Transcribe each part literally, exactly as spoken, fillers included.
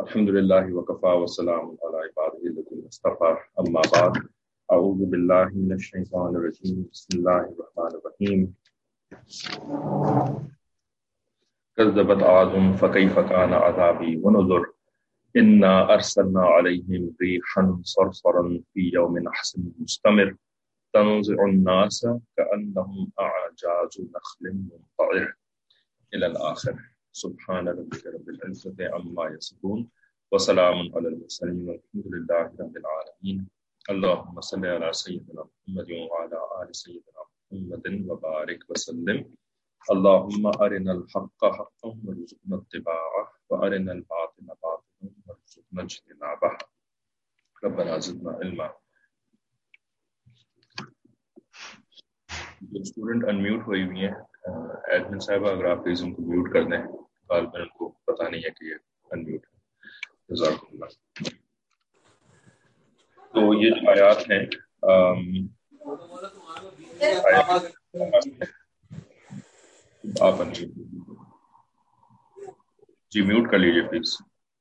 الحمد للہ وکفا وسلام علی عبادہ الذین اصطفى اما بعد اعوذ باللہ من الشیطان الرجیم بسم اللہ الرحمن الرحیم کذبت عاد فکیف کان عذابی ونذر انا ارسلنا علیہم ریحا صرصرا فی یوم نحس مستمر تنزع الناس کأنهم اعجاز نخل منقعر الى الاخر سبحان ربک رب العزۃ عما یصفون وسلام علی المرسلین والحمد للہ رب العالمین اللهم صل علی سیدنا محمد وعلی آل سیدنا محمد وبارک وسلم اللهم ارنا الحق حقا وارزقنا اتباعه وارنا الباطل باطلا وارزقنا اجتنابه ربنا زدنا علما. جو اسٹوڈنٹ انمیوٹ ہوئی ہوئی ہیں ایڈمن صاحبہ اگر آپ پلیز ان کو میوٹ کر دیں، غالباً ان کو پتہ نہیں ہے کہ یہ انمیوٹ ہے. جزاکم اللہ. تو یہ جو آیات ہیں آپ جی میوٹ کر لیجیے پلیز.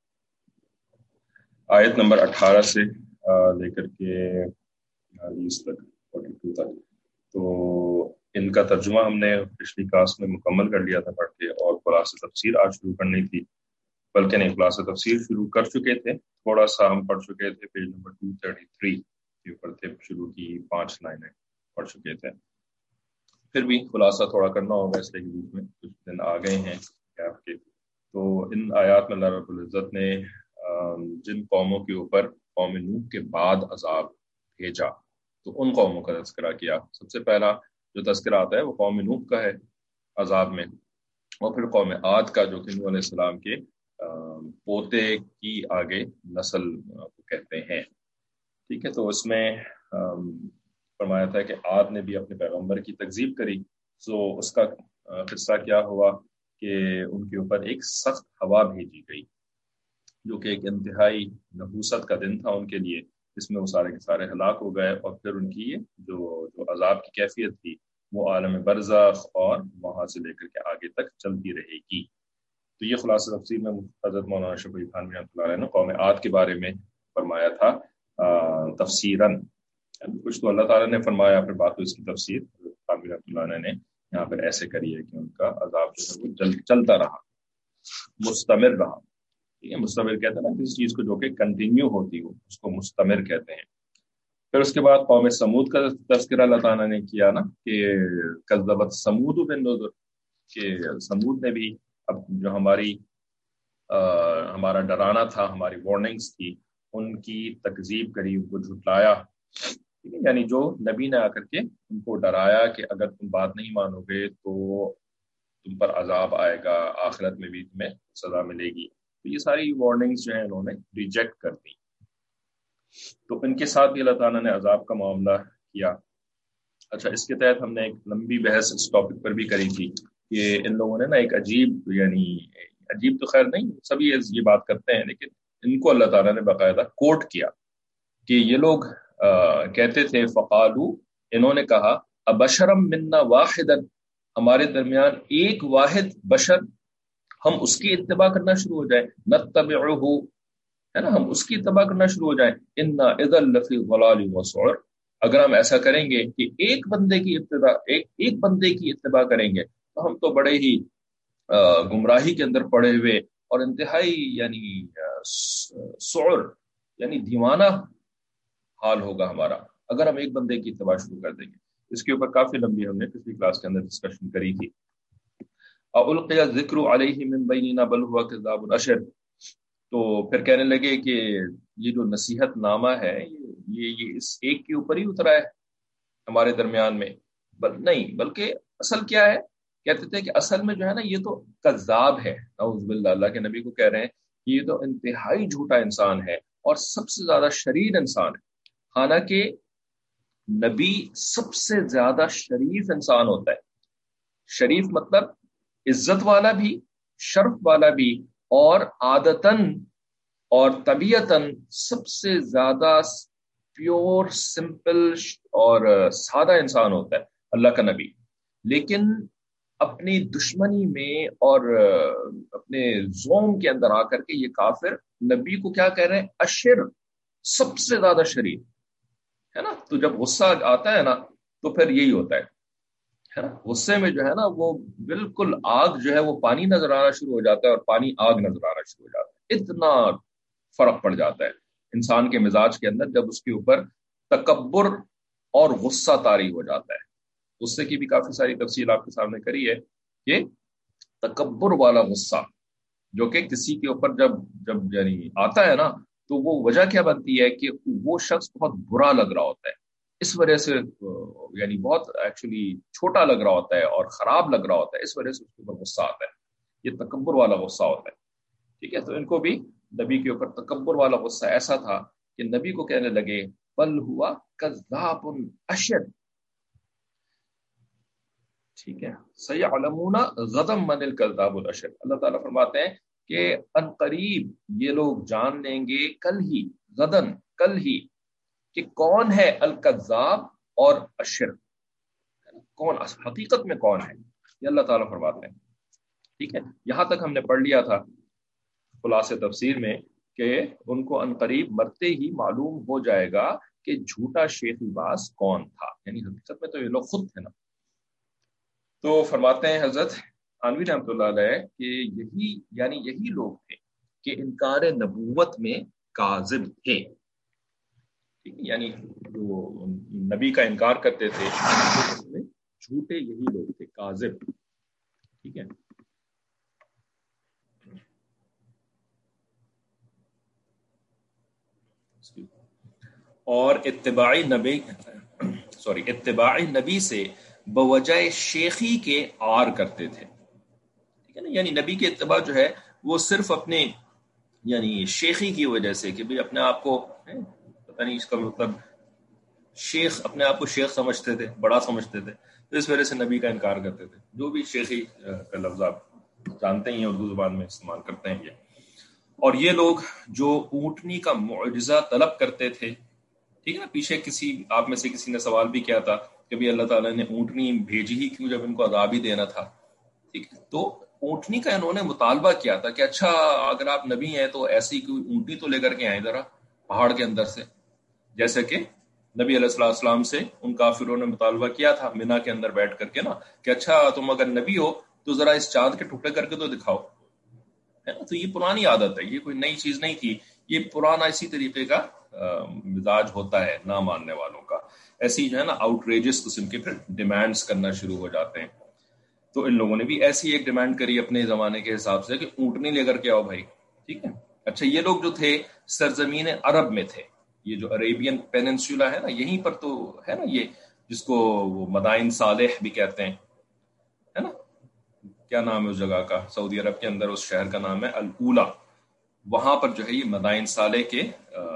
آیت نمبر اٹھارہ سے لے کر کے بیس تک فورٹی ٹو تک، تو ان کا ترجمہ ہم نے پچھلی کلاس میں مکمل کر لیا تھا پڑھ کے، اور خلاصہ تفسیر آج شروع کرنی تھی، بلکہ نہیں خلاصہ تفسیر شروع کر چکے تھے، تھوڑا سا ہم پڑھ چکے تھے پیج نمبر دو سو تینتیس کے اوپر تھے، شروع کی پانچ لائنیں پڑھ چکے تھے. پھر بھی خلاصہ تھوڑا کرنا ہوگا اس لیے کہ بیچ میں کچھ دن آ گئے ہیں گیپ کے. تو ان آیات میں اللہ رب العزت نے جن قوموں کے اوپر قوم نوح کے بعد عذاب بھیجا تو ان قوموں کا تذکرہ کیا. سب سے پہلا جو تذکرہ آتا ہے وہ قوم نوح کا ہے عذاب میں، اور پھر قوم عاد کا جو کہ نوح علیہ السلام کے پوتے کی آگے نسل کو کہتے ہیں. ٹھیک ہے، تو اس میں فرمایا تھا کہ عاد نے بھی اپنے پیغمبر کی تکذیب کری. سو اس کا قصہ کیا ہوا کہ ان کے اوپر ایک سخت ہوا بھیجی گئی جو کہ ایک انتہائی نحوست کا دن تھا ان کے لیے، جس میں وہ سارے کے سارے ہلاک ہو گئے، اور پھر ان کی جو جو عذاب کی کیفیت تھی وہ عالم برزخ اور وہاں سے لے کر کے آگے تک چلتی رہے گی. تو یہ خلاصہ تفسیر میں حضرت مولانا شفیع تھانوی رحمۃ اللہ علیہ نے قوم عاد کے بارے میں فرمایا تھا تفسیراً. کچھ تو اللہ تعالیٰ نے فرمایا، پھر بات اس کی تفسیر تھانوی رحمۃ اللہ علیہ نے یہاں پر ایسے کری ہے کہ ان کا عذاب جو ہے وہ چل, چلتا رہا، مستمر رہا. ٹھیک ہے، مستمر کہتے ہیں نا کسی چیز کو جو کہ کنٹینیو ہوتی ہو، اس کو مستمر کہتے ہیں. پھر اس کے بعد قوم سمود کا تذکرہ اللہ تعالیٰ نے کیا نا کہ کذبت سمود بالنذر، کہ سمود نے بھی اب جو ہماری آ, ہمارا ڈرانا تھا، ہماری وارننگز تھی، ان کی تکذیب کری، ان کو جھٹلایا. یعنی جو نبی نے آ کر کے ان کو ڈرایا کہ اگر تم بات نہیں مانو گے تو تم پر عذاب آئے گا، آخرت میں بھی تمہیں سزا ملے گی. تو یہ ساری وارننگز جو ہیں انہوں نے ریجیکٹ کر دی. تو ان کے ساتھ بھی اللہ تعالیٰ نے عذاب کا معاملہ کیا. اچھا، اس کے تحت ہم نے ایک لمبی بحث اس ٹاپک پر بھی کری تھی کہ ان لوگوں نے نا ایک عجیب، یعنی عجیب تو خیر نہیں، سبھی یہ بات کرتے ہیں، لیکن ان کو اللہ تعالیٰ نے باقاعدہ کوٹ کیا کہ یہ لوگ آ, کہتے تھے فقالو، انہوں نے کہا ابشرم منا واحدا، ہمارے درمیان ایک واحد بشر، ہم اس کی اتباع کرنا شروع ہو جائیں، نتبعہ ہے نا، ہم اس کی اتباع کرنا شروع ہو جائیں، انا اذا لفی ضلال وسعر، اگر ہم ایسا کریں گے کہ ایک بندے کی اتباع ایک ایک بندے کی اتباع کریں گے تو ہم تو بڑے ہی گمراہی کے اندر پڑے ہوئے اور انتہائی یعنی سعر یعنی دیوانہ حال ہوگا ہمارا اگر ہم ایک بندے کی اتباع شروع کر دیں گے. اس کے اوپر کافی لمبی ہم نے پچھلی کلاس کے اندر ڈسکشن کری تھی. اُلقِیَ الذِّکْرُ عَلَیْہِ مِن بَیْنِنَا بَلْ هُوَ کَذَّابٌ اَشِرٌ، تو پھر کہنے لگے کہ یہ جو نصیحت نامہ ہے یہ یہ اس ایک کے اوپر ہی اترا ہے ہمارے درمیان میں، بل نہیں بلکہ اصل کیا ہے، کہتے تھے کہ اصل میں جو ہے نا یہ تو کذاب ہے، نعوذ باللہ، اللہ کے نبی کو کہہ رہے ہیں کہ یہ تو انتہائی جھوٹا انسان ہے اور سب سے زیادہ شریر انسان ہے. حالانکہ نبی سب سے زیادہ شریف انسان ہوتا ہے. شریف مطلب عزت والا بھی، شرف والا بھی، اور عادتاً اور طبیعتاً سب سے زیادہ پیور، سمپل اور سادہ انسان ہوتا ہے اللہ کا نبی. لیکن اپنی دشمنی میں اور اپنے زوم کے اندر آ کر کے یہ کافر نبی کو کیا کہہ رہے ہیں؟ اشر، سب سے زیادہ شریر ہے نا. تو جب غصہ آتا ہے نا تو پھر یہی ہوتا ہے ہے نا. غصے میں جو ہے نا وہ بالکل آگ جو ہے وہ پانی نظر آنا شروع ہو جاتا ہے اور پانی آگ نظر آنا شروع ہو جاتا ہے. اتنا فرق پڑ جاتا ہے انسان کے مزاج کے اندر جب اس کے اوپر تکبر اور غصہ طاری ہو جاتا ہے. غصے کی بھی کافی ساری تفصیل آپ کے سامنے کری ہے کہ تکبر والا غصہ جو کہ کسی کے اوپر جب جب یعنی آتا ہے نا تو وہ وجہ کیا بنتی ہے کہ وہ شخص بہت برا لگ رہا ہوتا ہے، اس وجہ سے یعنی بہت ایکچولی چھوٹا لگ رہا ہوتا ہے اور خراب لگ رہا ہوتا ہے، اس وجہ سے اس کے اوپر غصہ آتا ہے. یہ تکبر والا غصہ ہوتا ہے. ٹھیک ہے، تو ان کو بھی نبی کے اوپر تکبر والا غصہ ایسا تھا کہ نبی کو کہنے لگے بل ہوا کذاب اشر. ٹھیک ہے، سیعلمون غدا من الکذاب الاشر. اللہ تعالیٰ فرماتے ہیں کہ ان قریب یہ لوگ جان لیں گے، کل ہی، غدن کل ہی، کہ کون ہے الکذاب اور اشر، کون حقیقت میں کون ہے، یہ اللہ تعالیٰ فرماتے ہیں. ٹھیک ہے، یہاں تک ہم نے پڑھ لیا تھا خلاصے تفسیر میں کہ ان کو ان قریب مرتے ہی معلوم ہو جائے گا کہ جھوٹا شیخی باز کون تھا، یعنی حقیقت میں تو یہ لوگ خود تھے نا. تو فرماتے ہیں حضرت تھانوی رحمۃ اللہ علیہ کہ یہی یعنی یہی لوگ تھے کہ انکار نبوت میں کاذب تھے. یعنی جو نبی کا انکار کرتے تھے جھوٹے یہی لوگ تھے، کاذب. ٹھیک ہے، اور اتباعی نبی سوری اتباعی نبی سے بوجہ شیخی کے آر کرتے تھے. ٹھیک ہے نا، یعنی نبی کی اتباع جو ہے وہ صرف اپنے یعنی شیخی کی وجہ سے کہ بھی اپنے آپ کو پتہ نہیں اس کا مطلب شیخ، اپنے آپ کو شیخ سمجھتے تھے، بڑا سمجھتے تھے، تو اس وجہ سے نبی کا انکار کرتے تھے. جو بھی شیخی کا لفظ آپ جانتے ہی ہیں اردو زبان میں استعمال کرتے ہیں یہ. اور یہ لوگ جو اونٹنی کا معجزہ طلب کرتے تھے، ٹھیک ہے نا، پیچھے کسی آپ میں سے کسی نے سوال بھی کیا تھا کہ بھی اللہ تعالیٰ نے اونٹنی بھیجی ہی کیوں جب ان کو عذاب ہی دینا تھا. ٹھیک ہے، تو اونٹنی کا انہوں نے مطالبہ کیا تھا کہ اچھا اگر آپ نبی ہیں تو ایسی کوئی اونٹنی تو لے کر کے آئیں ذرا پہاڑ کے اندر سے، جیسے کہ نبی علیہ الصلوۃ والسلام سے ان کافروں نے مطالبہ کیا تھا مینا کے اندر بیٹھ کر کے نا کہ اچھا تم اگر نبی ہو تو ذرا اس چاند کے ٹکڑے کر کے تو دکھاؤ. ہے نا، تو یہ پرانی عادت ہے، یہ کوئی نئی چیز نہیں تھی، یہ پرانا اسی طریقے کا مزاج ہوتا ہے نہ ماننے والوں کا. ایسی جو ہے نا آؤٹریجس قسم کے پھر ڈیمانڈز کرنا شروع ہو جاتے ہیں. تو ان لوگوں نے بھی ایسی ایک ڈیمانڈ کری اپنے زمانے کے حساب سے کہ اونٹنی لے کر کے آؤ بھائی. ٹھیک ہے، اچھا یہ لوگ جو تھے سرزمین عرب میں تھے، یہ جو عربین پیننسولا ہے نا یہیں پر تو ہے نا، یہ جس کو وہ مدائن صالح بھی کہتے ہیں، ہے نا، کیا نام ہے اس جگہ کا، سعودی عرب کے اندر اس شہر کا نام ہے الاولا. وہاں پر جو ہے یہ مدائن صالح کے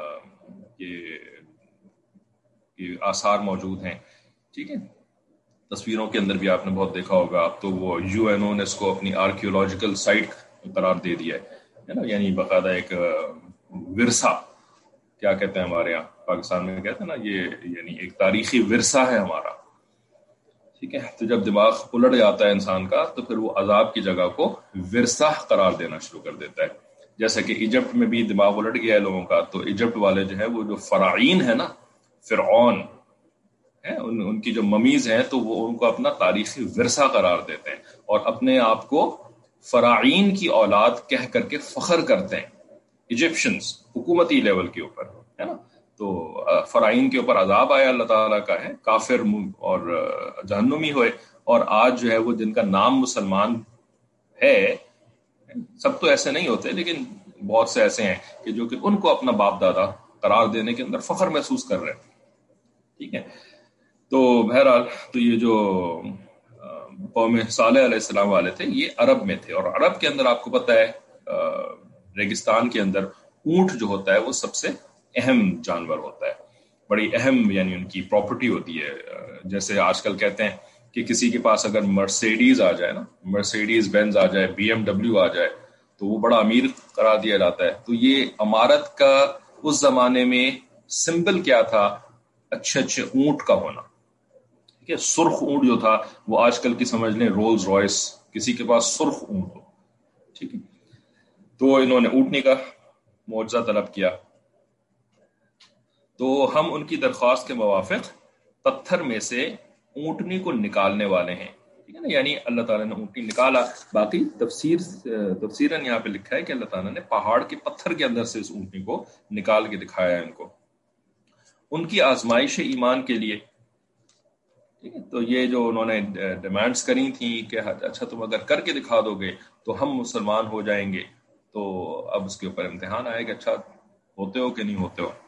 یہ آثار موجود ہیں. ٹھیک ہے، تصویروں کے اندر بھی آپ نے بہت دیکھا ہوگا. اب تو وہ یو این او نے اس کو اپنی آرکیولوجیکل سائٹ قرار دے دیا ہے نا، یعنی باقاعدہ ایک ورثہ، کیا کہتے ہیں ہمارے یہاں پاکستان میں کہتے ہیں نا، یہ یعنی ایک تاریخی ورثہ ہے ہمارا. ٹھیک ہے، تو جب دماغ الٹ جاتا ہے انسان کا تو پھر وہ عذاب کی جگہ کو ورثہ قرار دینا شروع کر دیتا ہے. جیسے کہ ایجپٹ میں بھی دماغ الٹ گیا ہے لوگوں کا، تو ایجپٹ والے جو ہے وہ جو فراعین ہے نا، فرعون ہے، ان, ان کی جو ممیز ہیں تو وہ ان کو اپنا تاریخی ورثہ قرار دیتے ہیں اور اپنے آپ کو فراعین کی اولاد کہہ کر کے فخر کرتے ہیں. ایجپشنز حکومتی لیول کے اوپر ہے نا، تو فرعین کے اوپر عذاب آیا اللہ تعالیٰ کا ہے، کافر اور جہنمی ہوئے. اور آج جو ہے وہ جن کا نام مسلمان ہے، سب تو ایسے نہیں ہوتے لیکن بہت سے ایسے ہیں کہ جو کہ ان کو اپنا باپ دادا قرار دینے کے اندر فخر محسوس کر رہے ہیں. ٹھیک ہے، تو بہرحال تو یہ جو قوم صالح علیہ السلام والے تھے یہ عرب میں تھے، اور عرب کے اندر آپ کو پتہ ہے ریگستان کے اندر اونٹ جو ہوتا ہے وہ سب سے اہم جانور ہوتا ہے، بڑی اہم یعنی ان کی پراپرٹی ہوتی ہے. جیسے آج کل کہتے ہیں کہ کسی کے پاس اگر مرسیڈیز آ جائے نا، مرسیڈیز بینز آ جائے، بی ایم ڈبلیو آ جائے تو وہ بڑا امیر قرار دیا جاتا ہے. تو یہ امارت کا اس زمانے میں سمبل کیا تھا؟ اچھے اچھے اونٹ کا ہونا. ٹھیک ہے. سرخ اونٹ جو تھا وہ آج کل کی سمجھ لیں رولز رائس، کسی کے پاس سرخ اونٹ ہو. ٹھیک ہے. تو انہوں نے اونٹنی کا معجزہ طلب کیا. تو ہم ان کی درخواست کے موافق پتھر میں سے اونٹنی کو نکالنے والے ہیں. ٹھیک ہے نا، یعنی اللہ تعالیٰ نے اونٹنی نکالا. باقی تفسیر تفسیراً یہاں پہ لکھا ہے کہ اللہ تعالیٰ نے پہاڑ کے پتھر کے اندر سے اس اونٹنی کو نکال کے دکھایا ان کو، ان کی آزمائش ایمان کے لیے. ٹھیک ہے. تو یہ جو انہوں نے ڈیمانڈز کری تھیں کہ اچھا تم اگر کر کے دکھا دو گے تو ہم مسلمان ہو جائیں گے، تو اب اس کے اوپر امتحان آئے کہ اچھا ہوتے ہو کہ نہیں ہوتے ہو.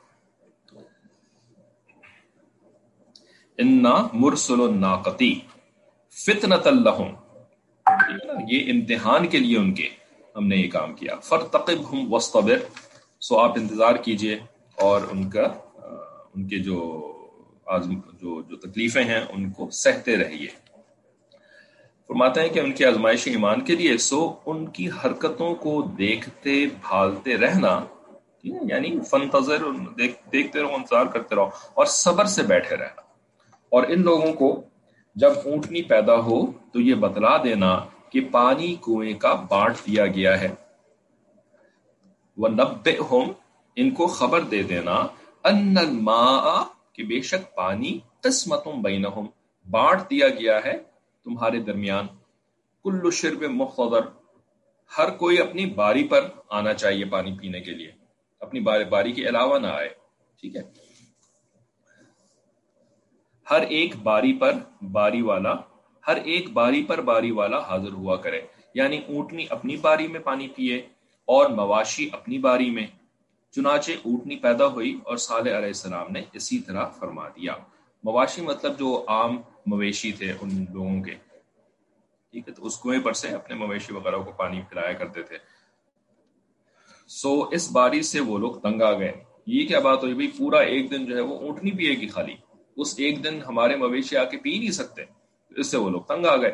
انا مرسل الناقتی فتنۃ لہم، یہ امتحان کے لیے ان کے ہم نے یہ کام کیا. فرتقبہم واصطبر، سو آپ انتظار کیجئے اور ان کا ان کے جو آزم جو جو تکلیفیں ہیں ان کو سہتے رہیے. فرماتے ہیں کہ ان کی آزمائش ایمان کے لیے سو ان کی حرکتوں کو دیکھتے بھالتے رہنا، یعنی فنتظر، دیکھ دیکھتے رہو، انتظار کرتے رہو اور صبر سے بیٹھے رہنا. اور ان لوگوں کو جب اونٹنی پیدا ہو تو یہ بتلا دینا کہ پانی کنویں کا بانٹ دیا گیا ہے. وَنَبِّئْهُمْ، ان کو خبر دے دینا، ان الماء، کہ بے شک پانی، قسمتم بینہم، بانٹ دیا گیا ہے تمہارے درمیان. کل شرب مقتدر، ہر کوئی اپنی باری پر آنا چاہیے پانی پینے کے لیے، اپنی باری باری کے علاوہ نہ آئے. ٹھیک ہے. ہر ایک باری پر باری والا ہر ایک باری پر باری والا حاضر ہوا کرے، یعنی اونٹنی اپنی باری میں پانی پیے اور مواشی اپنی باری میں. چنانچہ اونٹنی پیدا ہوئی اور صالح علیہ السلام نے اسی طرح فرما دیا. مواشی مطلب جو عام مویشی تھے ان لوگوں کے. ٹھیک ہے. تو اس کنویں پر سے اپنے مویشی وغیرہ کو پانی پلایا کرتے تھے. سو اس باری سے وہ لوگ تنگ آ گئے. یہ کیا بات ہوئی بھائی، پورا ایک دن جو ہے وہ اونٹنی پیے گی خالی، اس ایک دن ہمارے مویشی آ کے پی نہیں سکتے. اس سے وہ لوگ تنگ آ گئے.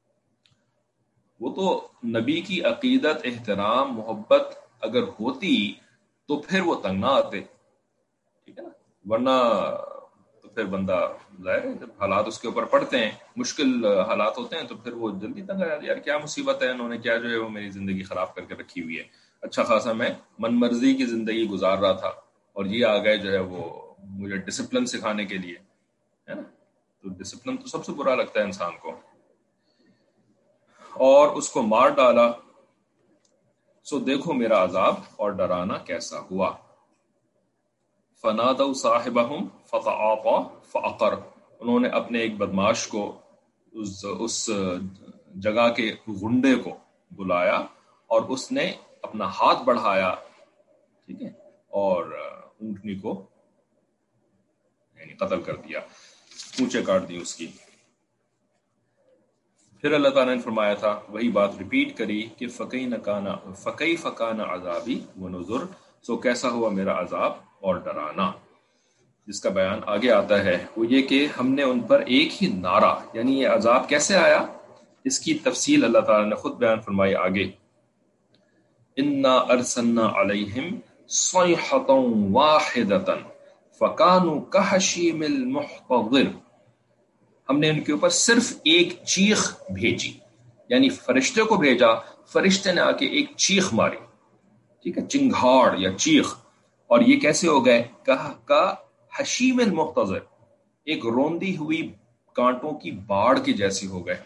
وہ تو نبی کی عقیدت، احترام، محبت اگر ہوتی تو پھر وہ تنگ نہ آتے. ٹھیک ہے نا، ورنہ تو پھر بندہ ظاہر ہے جب حالات اس کے اوپر پڑتے ہیں، مشکل حالات ہوتے ہیں، تو پھر وہ جلدی تنگ آ جاتے. یار کیا مصیبت ہے، انہوں نے کیا جو ہے وہ میری زندگی خراب کر کے رکھی ہوئی ہے. اچھا خاصا میں من مرضی کی زندگی گزار رہا تھا اور یہ آ گئے جو ہے وہ مجھے ڈسپلن سکھانے کے لیے، ہے نا. تو ڈسپلن تو سب سے برا لگتا ہے انسان کو. اور اس کو مار ڈالا، سو دیکھو میرا عذاب اور ڈرانا کیسا ہوا. فنادوا صاحبہم فتعاطی فعقر، انہوں نے اپنے ایک بدماش کو اس اس جگہ کے غنڈے کو بلایا اور اس نے اپنا ہاتھ بڑھایا. ٹھیک ہے. اور اونٹنی کو یعنی قتل کر دیا، پونچھیں کاٹ دی اس کی. پھر اللہ تعالیٰ نے فرمایا تھا، وہی بات ریپیٹ کری کہ فقی نکانا فقی فقان عذابی و نذر، سو کیسا ہوا میرا عذاب اور ڈرانا. جس کا بیان آگے آتا ہے وہ یہ کہ ہم نے ان پر ایک ہی نعرہ، یعنی یہ عذاب کیسے آیا اس کی تفصیل اللہ تعالیٰ نے خود بیان فرمائی آگے. انا ارسلنا علیہم صیحۃ واحدۃ فکانوا کحشیم المحتضر، ہم نے ان کے اوپر صرف ایک چیخ بھیجی، یعنی فرشتے کو بھیجا، فرشتے نے آ کے ایک چیخ ماری. ٹھیک ہے، چنگھاڑ یا چیخ. اور یہ کیسے ہو گئے، کہا کا حشیم المحتضر، ایک روندی ہوئی کانٹوں کی باڑ کی جیسی ہو گئے.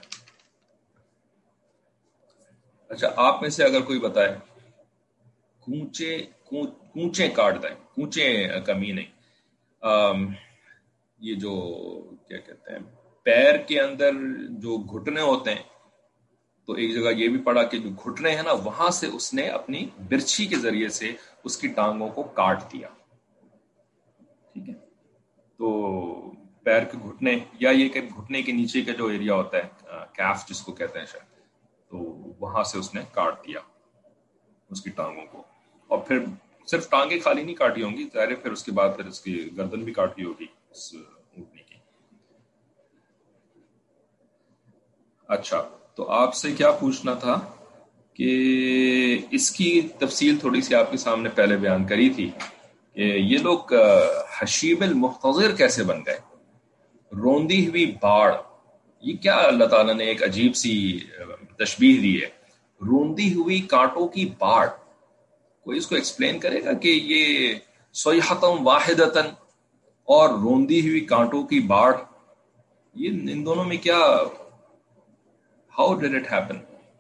اچھا آپ میں سے اگر کوئی بتائے کونچے کونچے کاٹ دیں، کونچے کمی نہیں، یہ جو کیا کہتے ہیں پیر کے اندر جو گھٹنے ہوتے ہیں، تو ایک جگہ یہ بھی پڑھا کہ جو گھٹنے ہیں نا وہاں سے اس نے اپنی برچھی کے ذریعے سے اس کی ٹانگوں کو کاٹ دیا. ٹھیک ہے. تو پیر کے گھٹنے یا یہ کہ گھٹنے کے نیچے کا جو ایریا ہوتا ہے کیف جس کو کہتے ہیں شاید، تو وہاں سے اس نے کاٹ دیا اس کی ٹانگوں کو. اور پھر صرف ٹانگیں خالی نہیں کاٹی ہوں گی، ظاہر ہے پھر اس کے بعد پھر اس کی گردن بھی کاٹی ہوگی اس اونٹنی کی. اچھا تو آپ سے کیا پوچھنا تھا کہ اس کی تفصیل تھوڑی سی آپ کے سامنے پہلے بیان کری تھی کہ یہ لوگ حشیب المحتضر کیسے بن گئے. روندی ہوئی باڑ، یہ کیا اللہ تعالیٰ نے ایک عجیب سی تشبیہ دی ہے، روندی ہوئی کانٹوں کی باڑ. کوئی اس کو ایکسپلین کرے گا کہ یہ صیحتم واحدتن اور روندی ہوئی کانٹوں کی باڑ، یہ ان دونوں میں کیا، ہاؤ ڈڈ اٹ ہیپن؟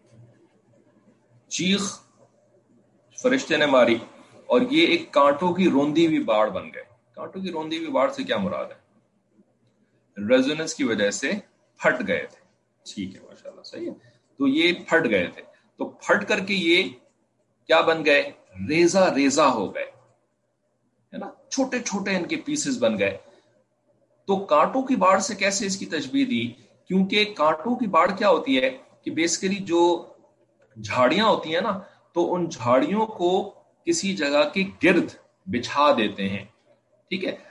چیخ فرشتے نے ماری اور یہ ایک کانٹوں کی روندی ہوئی باڑ بن گئے. کانٹوں کی روندی ہوئی باڑ سے کیا مراد ہے؟ ریزوننس کی وجہ سے پھٹ گئے تھے. ٹھیک ہے، ماشاءاللہ صحیح ہے. تو یہ پھٹ گئے تھے، تو پھٹ کر کے یہ کیا بن گئے؟ ریزہ ریزہ ہو گئے، ہے نا، چھوٹے چھوٹے ان کے پیسز بن گئے. تو کانٹوں کی باڑ سے کیسے اس کی تشبیہ دی؟ کیونکہ کانٹوں کی باڑ کیا ہوتی ہے کہ بیسیکلی جو جھاڑیاں ہوتی ہیں نا، تو ان جھاڑیوں کو کسی جگہ کے گرد بچھا دیتے ہیں، ٹھیک ہے،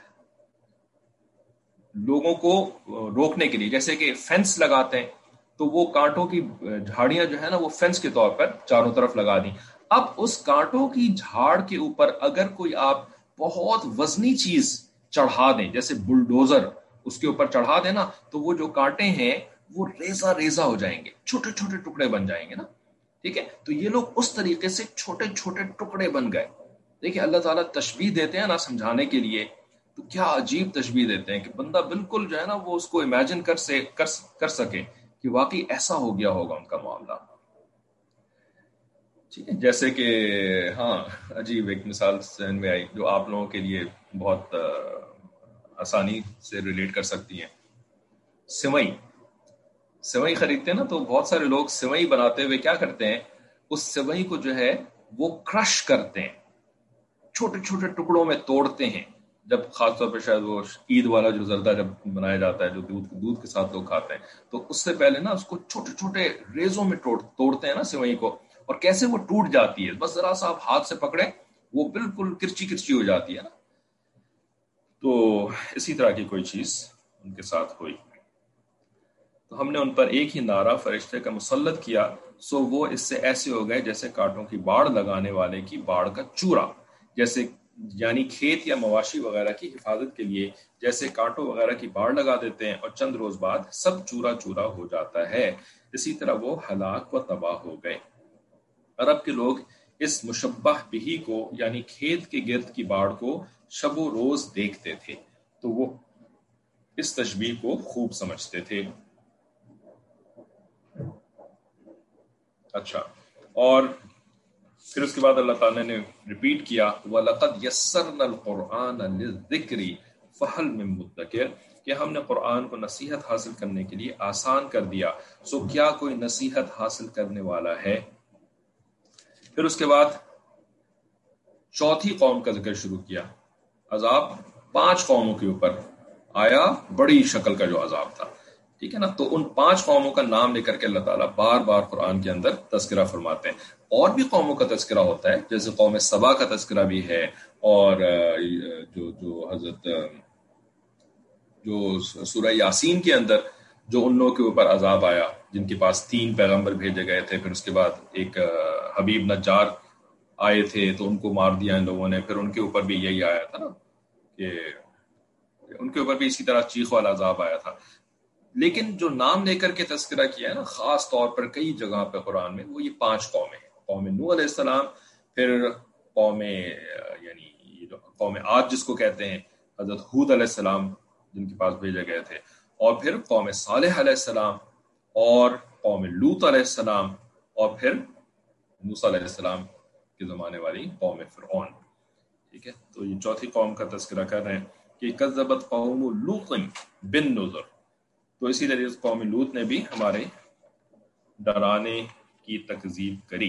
لوگوں کو روکنے کے لیے، جیسے کہ فینس لگاتے ہیں، تو وہ کانٹوں کی جھاڑیاں جو ہے نا وہ فینس کے طور پر چاروں طرف لگا دیں. اب اس کانٹوں کی جھاڑ کے اوپر اگر کوئی آپ بہت وزنی چیز چڑھا دیں، جیسے بلڈوزر اس کے اوپر چڑھا دیں نا، تو وہ جو کانٹے ہیں وہ ریزہ ریزہ ہو جائیں گے، چھوٹے چھوٹے ٹکڑے بن جائیں گے نا. ٹھیک ہے، تو یہ لوگ اس طریقے سے چھوٹے چھوٹے ٹکڑے بن گئے. دیکھیں اللہ تعالیٰ تشبیہ دیتے ہیں نا سمجھانے کے لیے، تو کیا عجیب تشبیہ دیتے ہیں کہ بندہ بالکل جو ہے نا وہ اس کو امیجن کر سے کر, کر سکے کہ واقعی ایسا ہو گیا ہوگا ان کا معاملہ. ٹھیک ہے، جیسے کہ ہاں عجیب ایک مثال ذہن میں آئی جو آپ لوگوں کے لیے بہت آسانی سے ریلیٹ کر سکتی ہیں. سوئی سوئی خریدتے ہیں نا، تو بہت سارے لوگ سوئی بناتے ہوئے کیا کرتے ہیں، اس سوئی کو جو ہے وہ کرش کرتے ہیں، چھوٹے چھوٹے ٹکڑوں میں توڑتے ہیں. جب خاص طور پہ شاید وہ عید والا جو زردہ جب بنایا جاتا ہے جو دودھ دودھ کے ساتھ لوگ کھاتے ہیں، تو اس سے پہلے نا اس کو چھوٹے چھوٹے ریزوں میں توڑ توڑتے ہیں نا سوئی کو، اور کیسے وہ ٹوٹ جاتی ہے، بس ذرا سا آپ ہاتھ سے پکڑیں وہ بالکل کرچی کرچی ہو جاتی ہے نا. تو اسی طرح کی کوئی چیز ان کے ساتھ ہوئی. تو ہم نے ان پر ایک ہی نعرہ فرشتے کا مسلط کیا، سو وہ اس سے ایسے ہو گئے جیسے کانٹوں کی باڑ لگانے والے کی باڑ کا چورا، جیسے یعنی کھیت یا مواشی وغیرہ کی حفاظت کے لیے جیسے کانٹوں وغیرہ کی باڑ لگا دیتے ہیں اور چند روز بعد سب چورا چورا ہو جاتا ہے، اسی طرح وہ ہلاک و تباہ ہو گئے. عرب کے لوگ اس مشبہ بہی کو یعنی کھیت کے گرد کی باڑ کو شب و روز دیکھتے تھے، تو وہ اس تشبیہ کو خوب سمجھتے تھے. اچھا، اور پھر اس کے بعد اللہ تعالیٰ نے ریپیٹ کیا وَلَقَدْ يَسَّرْنَا الْقُرْآنَ لِلذِّكْرِ فَهَلْ مِن مُدَّكِرٍ، کہ ہم نے قرآن کو نصیحت حاصل کرنے کے لیے آسان کر دیا، سو کیا کوئی نصیحت حاصل کرنے والا ہے. پھر اس کے بعد چوتھی قوم کا ذکر شروع کیا. عذاب پانچ قوموں کے اوپر آیا، بڑی شکل کا جو عذاب تھا، ٹھیک ہے نا. تو ان پانچ قوموں کا نام لے کر کے اللہ تعالیٰ بار بار قرآن کے اندر تذکرہ فرماتے ہیں. اور بھی قوموں کا تذکرہ ہوتا ہے، جیسے قوم سبا کا تذکرہ بھی ہے، اور جو جو حضرت جو سورہ یاسین کے اندر جو ان لوگوں کے اوپر عذاب آیا جن کے پاس تین پیغمبر بھیجے گئے تھے، پھر اس کے بعد ایک حبیب نجار آئے تھے تو ان کو مار دیا ان لوگوں نے، پھر ان کے اوپر بھی یہی آیا تھا نا کہ ان کے اوپر بھی اسی طرح چیخ والا عذاب آیا تھا. لیکن جو نام لے کر کے تذکرہ کیا ہے نا خاص طور پر کئی جگہ پہ قرآن میں، وہ یہ پانچ قومیں ہیں. قوم نوح علیہ السلام، پھر قوم یعنی قوم عاد جس کو کہتے ہیں، حضرت ہود علیہ السلام جن کے پاس بھیجے گئے تھے، اور پھر قوم صالح علیہ السلام، اور قوم لوط علیہ السلام، اور پھر موسیٰ علیہ السلام کے زمانے والی قوم فرعون. ٹھیک ہے، تو یہ چوتھی قوم کا تذکرہ کر رہے ہیں کہ کذبت قوم لوط بالنذر. تو اسی طرح قوم لوط نے بھی ہمارے ڈرانے کی تکذیب کری.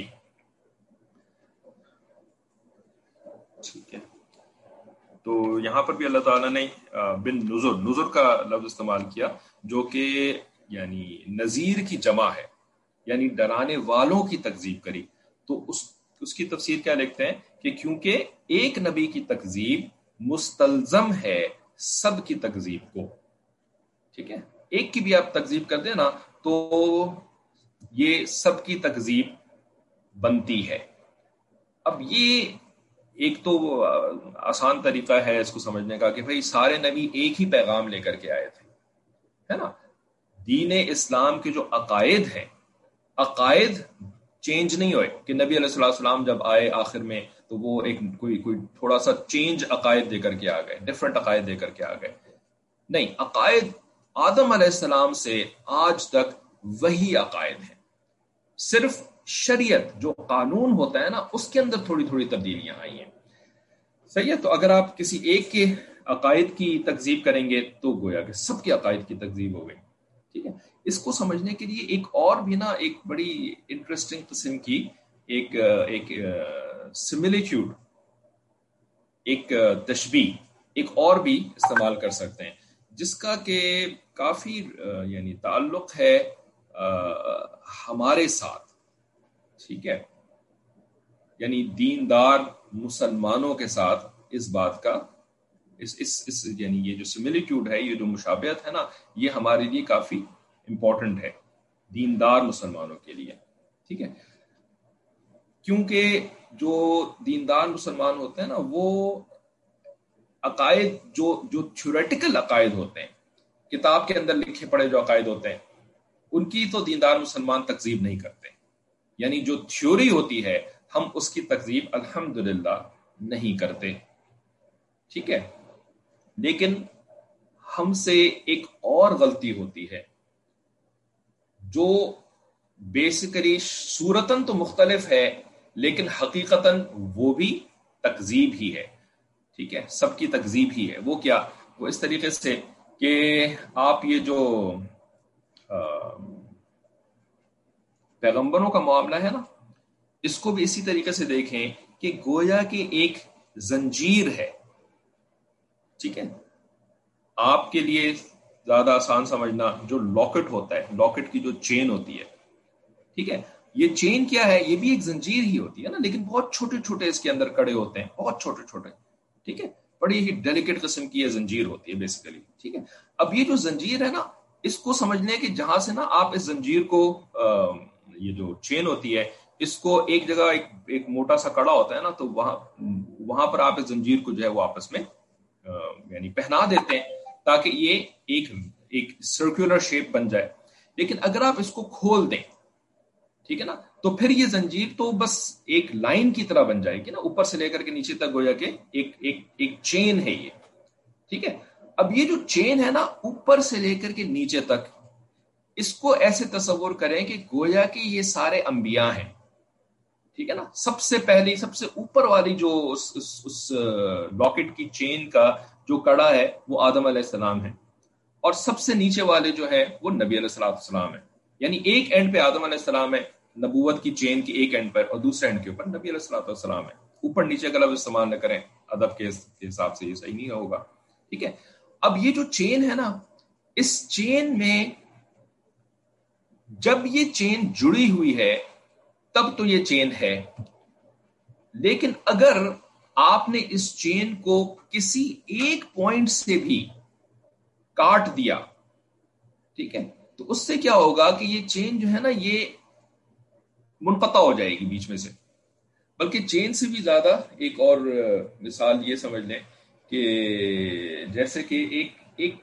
ٹھیک ہے، تو یہاں پر بھی اللہ تعالیٰ نے بن نذر نذر کا لفظ استعمال کیا، جو کہ یعنی نذیر کی جمع ہے، یعنی ڈرانے والوں کی تکذیب کری. تو اس اس کی تفسیر کیا لکھتے ہیں کہ کیونکہ ایک نبی کی تکذیب مستلزم ہے سب کی تکذیب کو. ٹھیک ہے، ایک کی بھی آپ تکذیب کر دیں نا تو یہ سب کی تکذیب بنتی ہے. اب یہ ایک تو آسان طریقہ ہے اس کو سمجھنے کا کہ بھئی سارے نبی ایک ہی پیغام لے کر کے آئے تھے، ہے نا. دین اسلام کے جو عقائد ہیں، عقائد چینج نہیں ہوئے کہ نبی علیہ الصلوۃ والسلام جب آئے آخر میں تو وہ ایک کوئی کوئی تھوڑا سا چینج عقائد دے کر کے آ گئے، ڈفرنٹ عقائد دے کر کے آ گئے. نہیں، عقائد آدم علیہ السلام سے آج تک وہی عقائد ہیں. صرف شریعت جو قانون ہوتا ہے نا اس کے اندر تھوڑی تھوڑی تبدیلیاں آئی ہیں. صحیح ہے. تو اگر آپ کسی ایک کے عقائد کی تکذیب کریں گے تو گویا کہ سب کے عقائد کی تکذیب ہو گئی. ٹھیک ہے. اس کو سمجھنے کے لیے ایک اور بھی نا ایک بڑی انٹرسٹنگ قسم کی ایک ایک سملیٹیوڈ، ایک تشبیہ ایک اور بھی استعمال کر سکتے ہیں، جس کا کہ کافی یعنی تعلق ہے ہمارے ساتھ. ٹھیک ہے. یعنی دیندار مسلمانوں کے ساتھ اس بات کا اس اس اس یعنی یہ جو سملیٹیوڈ ہے، یہ جو مشابہت ہے نا، یہ ہمارے لیے کافی امپورٹنٹ ہے دیندار مسلمانوں کے لیے. ٹھیک ہے. کیونکہ جو دیندار مسلمان ہوتے ہیں نا، وہ عقائد جو جو تھیوریٹیکل عقائد ہوتے ہیں، کتاب کے اندر لکھے پڑے جو عقائد ہوتے ہیں، ان کی تو دیندار مسلمان تکذیب نہیں کرتے. یعنی جو تھیوری ہوتی ہے ہم اس کی تکذیب الحمدللہ نہیں کرتے. ٹھیک ہے. لیکن ہم سے ایک اور غلطی ہوتی ہے جو بیسیکلی صورتاً تو مختلف ہے لیکن حقیقتاً وہ بھی تکذیب ہی ہے. ٹھیک ہے. سب کی تکذیب ہی ہے. وہ کیا؟ وہ اس طریقے سے کہ آپ یہ جو پیغمبروں کا معاملہ ہے نا، اس کو بھی اسی طریقے سے دیکھیں کہ گویا کہ ایک زنجیر ہے. ٹھیک ہے. آپ کے لیے زیادہ آسان سمجھنا جو لاکٹ ہوتا ہے، لاکٹ کی جو چین ہوتی ہے. ٹھیک ہے. یہ چین کیا ہے؟ یہ بھی ایک زنجیر ہی ہوتی ہے نا، لیکن بہت چھوٹے چھوٹے اس کے اندر کڑے ہوتے ہیں، بہت چھوٹے چھوٹے. ٹھیک ہے. بڑی ہی ڈیلیکیٹ قسم کی یہ زنجیر ہوتی ہے بیسیکلی. ٹھیک ہے. اب یہ جو زنجیر ہے نا، اس کو سمجھنے کہ جہاں سے نا آپ اس زنجیر کو یہ جو چین ہوتی ہے اس کو ایک جگہ ایک, ایک موٹا سا کڑا ہوتا ہے نا، تو وہاں وہاں پر آپ اس زنجیر کو جو ہے وہ آپس میں یعنی پہنا دیتے ہیں تاکہ یہ ایک ایک سرکولر شیپ بن جائے. لیکن اگر آپ اس کو کھول دیں، ٹھیک ہے نا، تو پھر یہ زنجیر تو بس ایک لائن کی طرح بن جائے گی نا، اوپر سے لے کر کے نیچے تک گویا کہ ایک ایک ایک چین ہے یہ. ٹھیک ہے. اب یہ جو چین ہے نا اوپر سے لے کر کے نیچے تک، اس کو ایسے تصور کریں کہ گویا کہ یہ سارے انبیاء ہیں. ٹھیک ہے نا. سب سے پہلی سب سے اوپر والی جو اس, اس, اس لاکٹ کی چین کا جو کڑا ہے وہ آدم علیہ السلام ہے، اور سب سے نیچے والے جو ہے وہ نبی علیہ الصلوۃ والسلام ہے. یعنی ایک اینڈ پہ آدم علیہ السلام ہے نبوت کی چین کی ایک اینڈ پر، اور دوسرے اینڈ کے اوپر نبی علیہ الصلوۃ والسلام ہے. اوپر نیچے کا لفظ استعمال نہ کریں، ادب کے حساب سے یہ صحیح نہیں ہوگا. ٹھیک ہے. اب یہ جو چین ہے نا، اس چین میں جب یہ چین جڑی ہوئی ہے تب تو یہ چین ہے، لیکن اگر آپ نے اس چین کو کسی ایک پوائنٹ سے بھی کاٹ دیا، ٹھیک ہے، تو اس سے کیا ہوگا کہ یہ چین جو ہے نا یہ منقطع ہو جائے گی بیچ میں سے. بلکہ چین سے بھی زیادہ ایک اور مثال یہ سمجھ لیں کہ جیسے کہ ایک ایک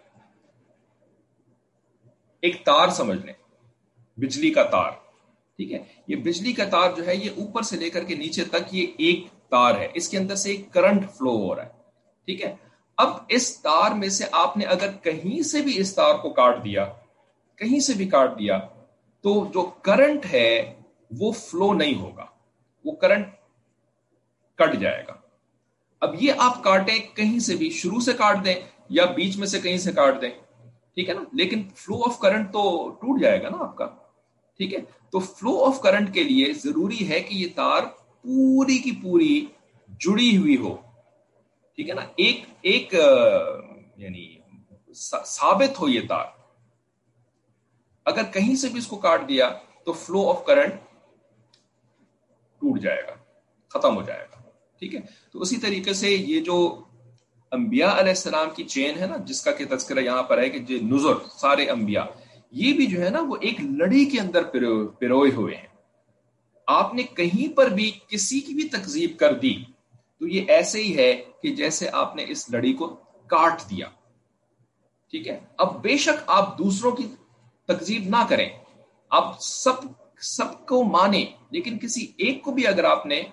ایک تار سمجھ لیں، بجلی کا تار. ٹھیک ہے. یہ بجلی کا تار جو ہے یہ اوپر سے لے کر کے نیچے تک یہ ایک تار ہے، اس کے اندر سے ایک کرنٹ فلو ہو رہا ہے. ٹھیک ہے. اب اس تار میں سے آپ نے اگر کہیں سے بھی اس تار کو کاٹ دیا، کہیں سے بھی کاٹ دیا، تو جو کرنٹ ہے وہ فلو نہیں ہوگا، وہ کرنٹ کٹ جائے گا. اب یہ آپ کاٹیں کہیں سے بھی، شروع سے کاٹ دیں یا بیچ میں سے کہیں سے کاٹ دیں، ٹھیک ہے نا، لیکن فلو آف کرنٹ تو ٹوٹ جائے گا نا آپ کا. ٹھیک ہے. تو فلو آف کرنٹ کے لیے ضروری ہے کہ یہ تار پوری کی پوری جڑی ہوئی ہو. ٹھیک ہے نا. ایک ایک یعنی ثابت ہو یہ تار. اگر کہیں سے بھی اس کو کاٹ دیا تو فلو آف کرنٹ ٹوٹ جائے گا، ختم ہو جائے گا. ٹھیک ہے. تو اسی طریقے سے یہ جو انبیاء علیہ السلام کی چین ہے نا، جس کا کہ تذکرہ یہاں پر ہے کہ جو نظر سارے انبیاء، یہ بھی جو ہے نا وہ ایک لڑی کے اندر پروئے ہوئے ہیں. آپ نے کہیں پر بھی کسی کی بھی تکذیب کر دی تو یہ ایسے ہی ہے کہ جیسے آپ نے اس لڑی کو کاٹ دیا. ٹھیک ہے. اب بے شک آپ دوسروں کی تکذیب نہ کریں, آپ سب سب کو مانیں, لیکن کسی ایک کو بھی اگر آپ نے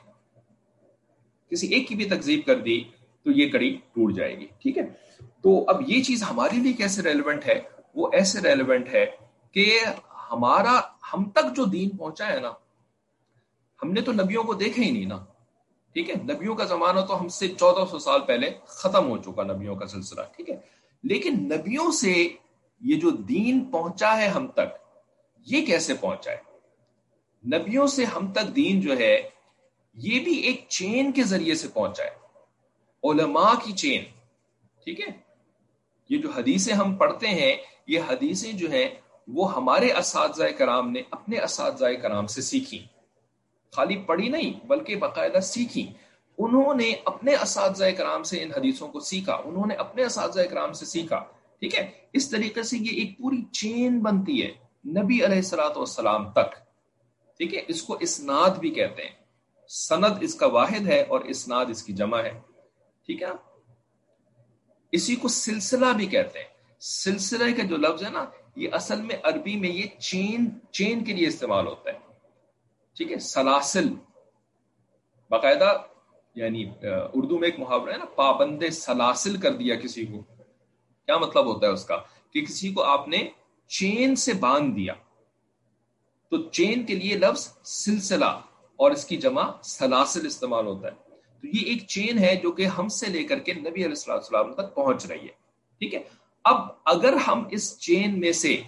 کسی ایک کی بھی تکذیب کر دی تو یہ کڑی ٹوٹ جائے گی. ٹھیک ہے. تو اب یہ چیز ہمارے لیے کیسے ریلیونٹ ہے؟ وہ ایسے ریلیونٹ ہے کہ ہمارا ہم تک جو دین پہنچا ہے نا, ہم نے تو نبیوں کو دیکھا ہی نہیں نا. ٹھیک ہے. نبیوں کا زمانہ تو ہم سے چودہ سو سال پہلے ختم ہو چکا, نبیوں کا سلسلہ. ٹھیک ہے. لیکن نبیوں سے یہ جو دین پہنچا ہے ہم تک, یہ کیسے پہنچا ہے؟ نبیوں سے ہم تک دین جو ہے یہ بھی ایک چین کے ذریعے سے پہنچا ہے, علماء کی چین. ٹھیک ہے. یہ جو حدیثیں ہم پڑھتے ہیں, یہ حدیثیں جو ہیں وہ ہمارے اساتذہ کرام نے اپنے اساتذہ کرام سے سیکھی, خالی پڑھی نہیں بلکہ باقاعدہ سیکھی. انہوں نے اپنے اساتذہ کرام سے ان حدیثوں کو سیکھا, انہوں نے اپنے اساتذہ کرام سے سیکھا. ٹھیک ہے. اس طریقے سے یہ ایک پوری چین بنتی ہے نبی علیہ الصلوۃ والسلام تک. ٹھیک ہے. اس کو اسناد بھی کہتے ہیں. سند اس کا واحد ہے اور اسناد اس کی جمع ہے. ٹھیک ہے. اسی کو سلسلہ بھی کہتے ہیں. سلسلہ کا جو لفظ ہے نا, یہ اصل میں عربی میں یہ چین چین کے لیے استعمال ہوتا ہے. ٹھیک ہے. سلاسل باقاعدہ, یعنی اردو میں ایک محاورہ ہے نا, پابند سلاسل کر دیا کسی کو. کیا مطلب ہوتا ہے اس کا؟ کہ کسی کو آپ نے چین سے باندھ دیا. تو چین کے لیے لفظ سلسلہ اور اس کی جمع سلاسل استعمال ہوتا ہے. تو یہ ایک چین ہے جو کہ ہم سے لے کر کے نبی علیہ الصلوۃ والسلام تک پہنچ رہی ہے. ٹھیک ہے. اب اگر ہم اس چین میں سے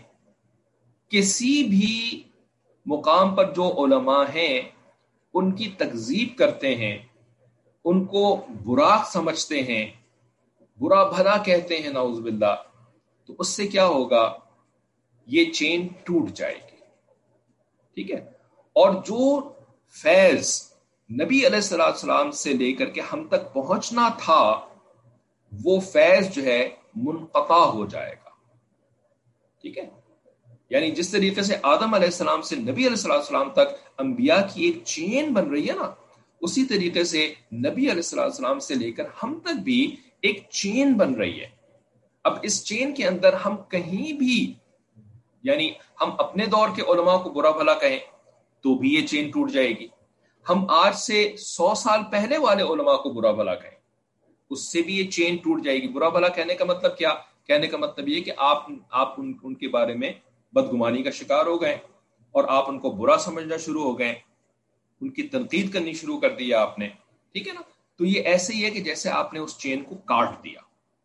کسی بھی مقام پر جو علماء ہیں ان کی تکذیب کرتے ہیں, ان کو برا سمجھتے ہیں, برا بھلا کہتے ہیں نعوذ باللہ, تو اس سے کیا ہوگا؟ یہ چین ٹوٹ جائے گی. ٹھیک ہے. اور جو فیض نبی علیہ الصلوۃ والسلام سے لے کر کے ہم تک پہنچنا تھا, وہ فیض جو ہے منقطع ہو جائے گا. ٹھیک ہے. یعنی جس طریقے سے آدم علیہ السلام سے نبی علیہ الصلوۃ والسلام تک انبیاء کی ایک چین بن رہی ہے نا, اسی طریقے سے نبی علیہ الصلوۃ والسلام سے لے کر ہم تک بھی ایک چین بن رہی ہے. اب اس چین کے اندر ہم کہیں بھی, یعنی ہم اپنے دور کے علماء کو برا بھلا کہیں تو بھی یہ چین ٹوٹ جائے گی. ہم آج سے سو سال پہلے والے علماء کو برا بھلا کہیں, اس سے بھی یہ چین ٹوٹ جائے گی. برا بھلا کہنے کا مطلب کیا؟ کہنے کا مطلب یہ کہ آپ آپ ان, ان کے بارے میں بدگمانی کا شکار ہو گئے اور آپ ان کو برا سمجھنا شروع ہو گئے, ان کی تنقید کرنی شروع کر دی آپ نے. ٹھیک ہے نا. تو یہ ایسے ہی ہے کہ جیسے آپ نے اس چین کو کاٹ دیا.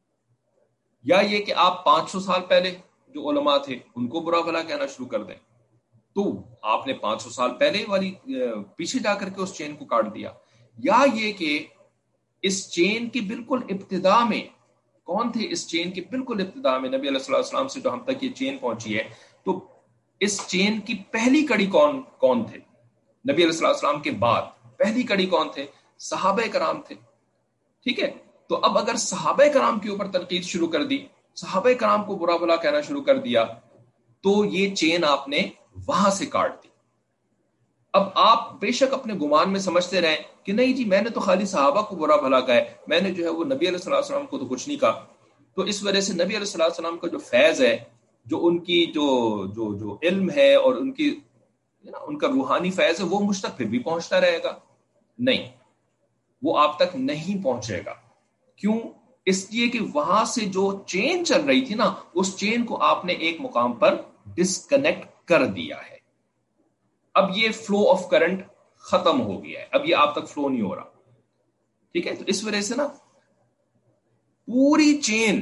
یا یہ کہ آپ پانچ سو سال پہلے جو علماء تھے ان کو برا بھلا کہنا شروع کر دیں, تو آپ نے پانچ سو سال پہلے والی پیچھے جا کر کے اس چین کو کاٹ دیا. یا یہ کہ اس چین کی بالکل ابتدا میں کون تھے؟ اس چین کی بالکل ابتدا میں نبی علیہ الصلوۃ والسلام سے جو ہم تک یہ چین پہنچی ہے, تو اس چین کی پہلی کڑی کون کون تھے؟ نبی علیہ الصلوۃ والسلام کے بعد پہلی کڑی کون تھے؟ صحابہ کرام تھے. ٹھیک ہے. تو اب اگر صحابہ کرام کے اوپر تنقید شروع کر دی, صحابہ کرام کو برا بھلا کہنا شروع کر دیا, تو یہ چین آپ نے وہاں سے کاٹ دی. اب آپ بے شک اپنے گمان میں سمجھتے رہیں کہ نہیں جی میں نے تو خالی صحابہ کو برا بھلا کہا ہے, میں نے جو ہے وہ نبی علیہ الصلوۃ والسلام کو تو کچھ نہیں کہا. تو اس وجہ سے نبی علیہ الصلوۃ والسلام کا جو فیض ہے, جو ان کی جو جو جو علم ہے اور ان کی ان کا روحانی فیض ہے, وہ مجھ تک پھر بھی پہنچتا رہے گا. نہیں, وہ آپ تک نہیں پہنچے گا. کیوں؟ اس لیے کہ وہاں سے جو چین چل رہی تھی نا, اس چین کو آپ نے ایک مقام پر ڈسکنیکٹ کر دیا ہے. اب یہ فلو آف کرنٹ ختم ہو گیا ہے, اب یہ آپ تک فلو نہیں ہو رہا. ٹھیک ہے. تو اس وجہ سے نا پوری چین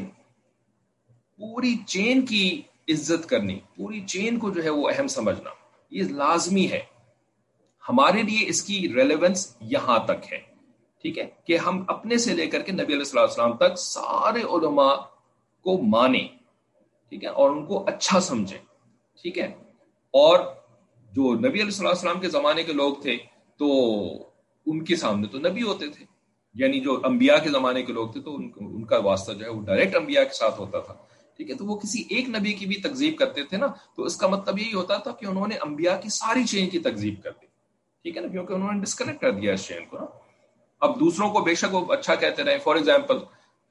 پوری چین کی عزت کرنی, پوری چین کو جو ہے وہ اہم سمجھنا, یہ لازمی ہے. ہمارے لیے اس کی ریلیونس یہاں تک ہے. ٹھیک ہے. کہ ہم اپنے سے لے کر کے نبی علیہ الصلوۃ والسلام تک سارے علماء کو مانیں. ٹھیک ہے. اور ان کو اچھا سمجھیں. ٹھیک ہے. اور جو نبی علیہ الصلوۃ والسلام کے زمانے کے لوگ تھے تو ان کے سامنے تو نبی ہوتے تھے, یعنی جو انبیاء کے زمانے کے لوگ تھے تو ان, ان کا واسطہ جو ہے وہ ڈائریکٹ انبیاء کے ساتھ ہوتا تھا. ٹھیک ہے. تو وہ کسی ایک نبی کی بھی تکذیب کرتے تھے نا, تو اس کا مطلب یہی ہوتا تھا کہ انہوں نے انبیاء کی ساری چین کی تکذیب کر دی. ٹھیک ہے نا, کیونکہ انہوں نے ڈسکنیکٹ کر دیا اس چین کو نا. اب دوسروں کو بے شک وہ اچھا کہتے رہے. فار ایگزامپل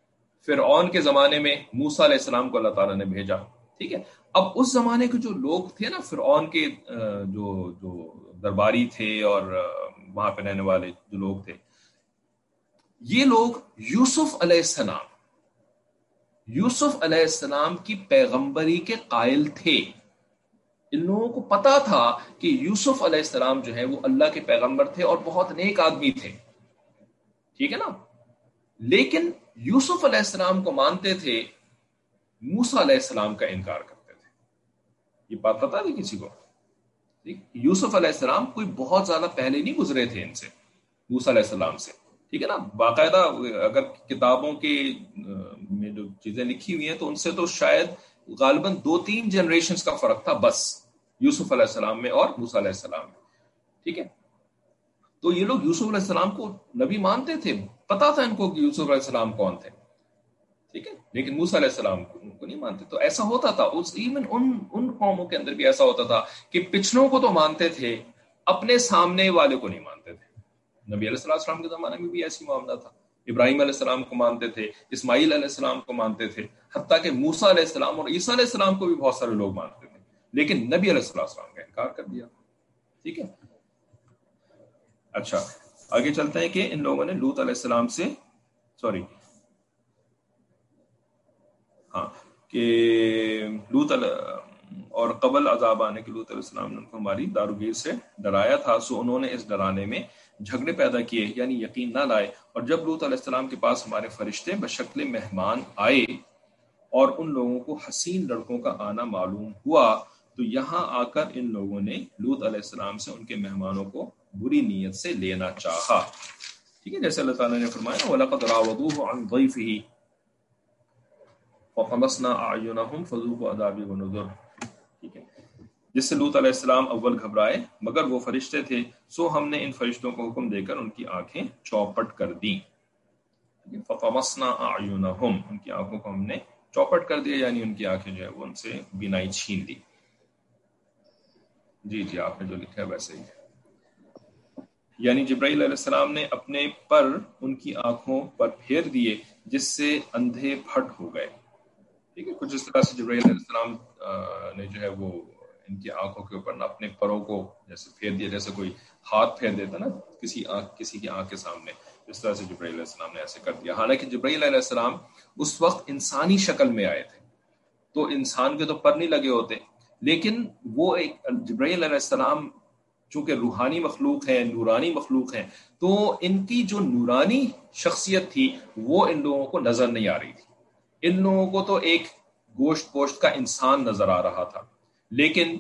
فرعون کے زمانے میں موسیٰ علیہ السلام کو اللہ تعالیٰ نے بھیجا. ٹھیک ہے. اب اس زمانے کے جو لوگ تھے نا، فرعون کے جو جو درباری تھے اور وہاں پہ رہنے والے جو لوگ تھے، یہ لوگ یوسف علیہ السلام یوسف علیہ السلام کی پیغمبری کے قائل تھے. ان لوگوں کو پتا تھا کہ یوسف علیہ السلام جو ہے وہ اللہ کے پیغمبر تھے اور بہت نیک آدمی تھے. ٹھیک ہے نا. لیکن یوسف علیہ السلام کو مانتے تھے، موسیٰ علیہ السلام کا انکار کرتے تھے. یہ بات پتا نہیں کسی کو. یوسف علیہ السلام کوئی بہت زیادہ پہلے نہیں گزرے تھے ان سے، موسیٰ علیہ السلام سے. ٹھیک ہے نا. باقاعدہ اگر کتابوں کے میں جو چیزیں لکھی ہوئی ہیں تو ان سے تو شاید غالباً دو تین جنریشنز کا فرق تھا بس، یوسف علیہ السلام میں اور موسیٰ علیہ السلام میں. ٹھیک ہے. تو یہ لوگ یوسف علیہ السلام کو نبی مانتے تھے، پتا تھا ان کو کہ یوسف علیہ السلام کون تھے. ٹھیک ہے. لیکن موسیٰ علیہ السلام کو, کو نہیں مانتے. تو ایسا ہوتا تھا اس ایون ان ان قوموں کے اندر بھی ایسا ہوتا تھا کہ پچھلوں کو تو مانتے تھے، اپنے سامنے والے کو نہیں مانتے تھے. نبی علیہ السلام کے زمانے میں بھی ایسی معاملہ تھا. ابراہیم علیہ السلام کو مانتے تھے، اسماعیل علیہ السلام کو مانتے تھے، حتیٰ کہ موسیٰ علیہ السلام اور عیسیٰ علیہ السلام کو بھی بہت سارے لوگ مانتے تھے، لیکن نبی علیہ السلام کا انکار کر دیا. ٹھیک ہے. اچھا آگے چلتے ہیں کہ ان لوگوں نے لوط علیہ السلام سے سوری ہاں کہ لوط اور قبل عذاب آنے کے لوط علیہ السلام نے ان کو ہماری داروگیر سے ڈرایا تھا، سو انہوں نے اس ڈرانے میں جھگڑے پیدا کیے، یعنی یقین نہ لائے. اور جب لوط علیہ السلام کے پاس ہمارے فرشتے بشکل مہمان آئے اور ان لوگوں کو حسین لڑکوں کا آنا معلوم ہوا، تو یہاں آ کر ان لوگوں نے لوط علیہ السلام سے ان کے مہمانوں کو بری نیت سے لینا چاہا. ٹھیک ہے. جیسے اللہ تعالیٰ نے فرمایا وَلَقَدْ رَاوَدُوهُ عَنْ ضَيْفِهِ فَطَمَسْنَا أَعْيُنَهُمْ فَذُوقُوا عَذَابِي وَنُذُرِ. ٹھیک ہے. جس سے لوط علیہ السلام اول گھبرائے مگر وہ فرشتے تھے، سو ہم نے ان فرشتوں کو حکم دے کر ان کی آنکھیں چوپٹ کر دیں. فَطَمَسْنَا أَعْيُنَهُمْ، ان کی آنکھوں کو ہم نے چوپٹ کر دیا، یعنی ان کی آنکھیں جو ہے وہ ان سے بینائی چھین لی. جی جی آپ نے جو لکھا ہے ویسے ہی، یعنی جبرائیل علیہ السلام نے اپنے پر ان کی آنکھوں پر پھیر دیے جس سے اندھے پھٹ ہو گئے. ٹھیک ہے. کچھ اس طرح سے جبرائیل علیہ السلام نے جو ہے وہ ان کی آنکھوں کے اوپر اپنے پروں کو جیسے پھیر دیا، جیسے کوئی ہاتھ پھیر دیتا نا کسی آنکھ کسی کی آنکھ کے سامنے، اس طرح سے جبرائیل علیہ السلام نے ایسے کر دیا. حالانکہ جبرائیل علیہ السلام اس وقت انسانی شکل میں آئے تھے، تو انسان کے تو پر نہیں لگے ہوتے، لیکن وہ ایک جبرائیل علیہ السلام چونکہ روحانی مخلوق ہیں، نورانی مخلوق ہیں، تو ان کی جو نورانی شخصیت تھی وہ ان لوگوں کو نظر نہیں آ رہی تھی. ان لوگوں کو تو ایک گوشت پوشت کا انسان نظر آ رہا تھا، لیکن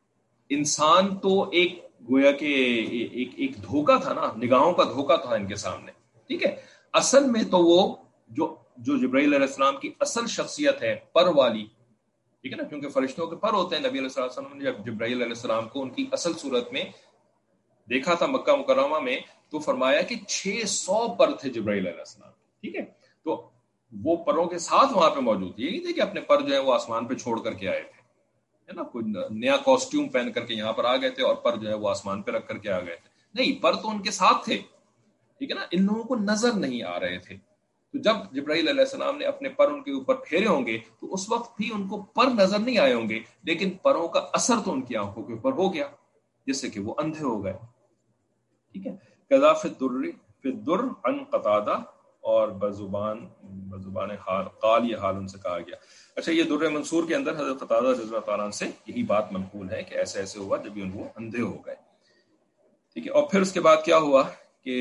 انسان تو ایک گویا کہ ایک ایک دھوکہ تھا نا، نگاہوں کا دھوکہ تھا ان کے سامنے. ٹھیک ہے. اصل میں تو وہ جو جو جبرائیل علیہ السلام کی اصل شخصیت ہے پر والی، ٹھیک ہے نا، کیونکہ فرشتوں کے پر ہوتے ہیں. نبی علیہ السلام نے جب جبرائیل علیہ السلام کو ان کی اصل صورت میں دیکھا تھا مکہ مکرمہ میں، تو فرمایا کہ چھ سو پر تھے جبرائیل علیہ السلام. ٹھیک ہے. تو وہ پروں کے ساتھ وہاں پہ موجود تھے. یہ نہیں تھے کہ اپنے پر جو ہے وہ آسمان پہ چھوڑ کر کے آئے تھے، ہے نا، کوئی نیا کاسٹیوم پہن کر کے یہاں پر آ گئے تھے اور پر جو ہے وہ آسمان پہ رکھ کر کے آ گئے تھے. نہیں، پر تو ان کے ساتھ تھے. ٹھیک ہے نا. ان لوگوں کو نظر نہیں آ رہے تھے. تو جب جبرائیل علیہ السلام نے اپنے پر ان کے اوپر پھیرے ہوں گے تو اس وقت بھی ان کو پر نظر نہیں آئے ہوں گے، لیکن پروں کا اثر تو ان کی آنکھوں کے اوپر ہو گیا جس سے کہ وہ اندھے ہو گئے. ٹھیک ہے. قذا فی الدر فی الدر عن قتادہ، اور بزبان بزبان حال قال، یہ حال ان سے کہا گیا. اچھا، یہ در منصور کے اندر حضرت قتادہ رضی اللہ تعالیٰ عنہ سے یہی بات منقول ہے کہ ایسے ایسے ہوا جب ان وہ اندھے ہو گئے. ٹھیک ہے. اور پھر اس کے بعد کیا ہوا کہ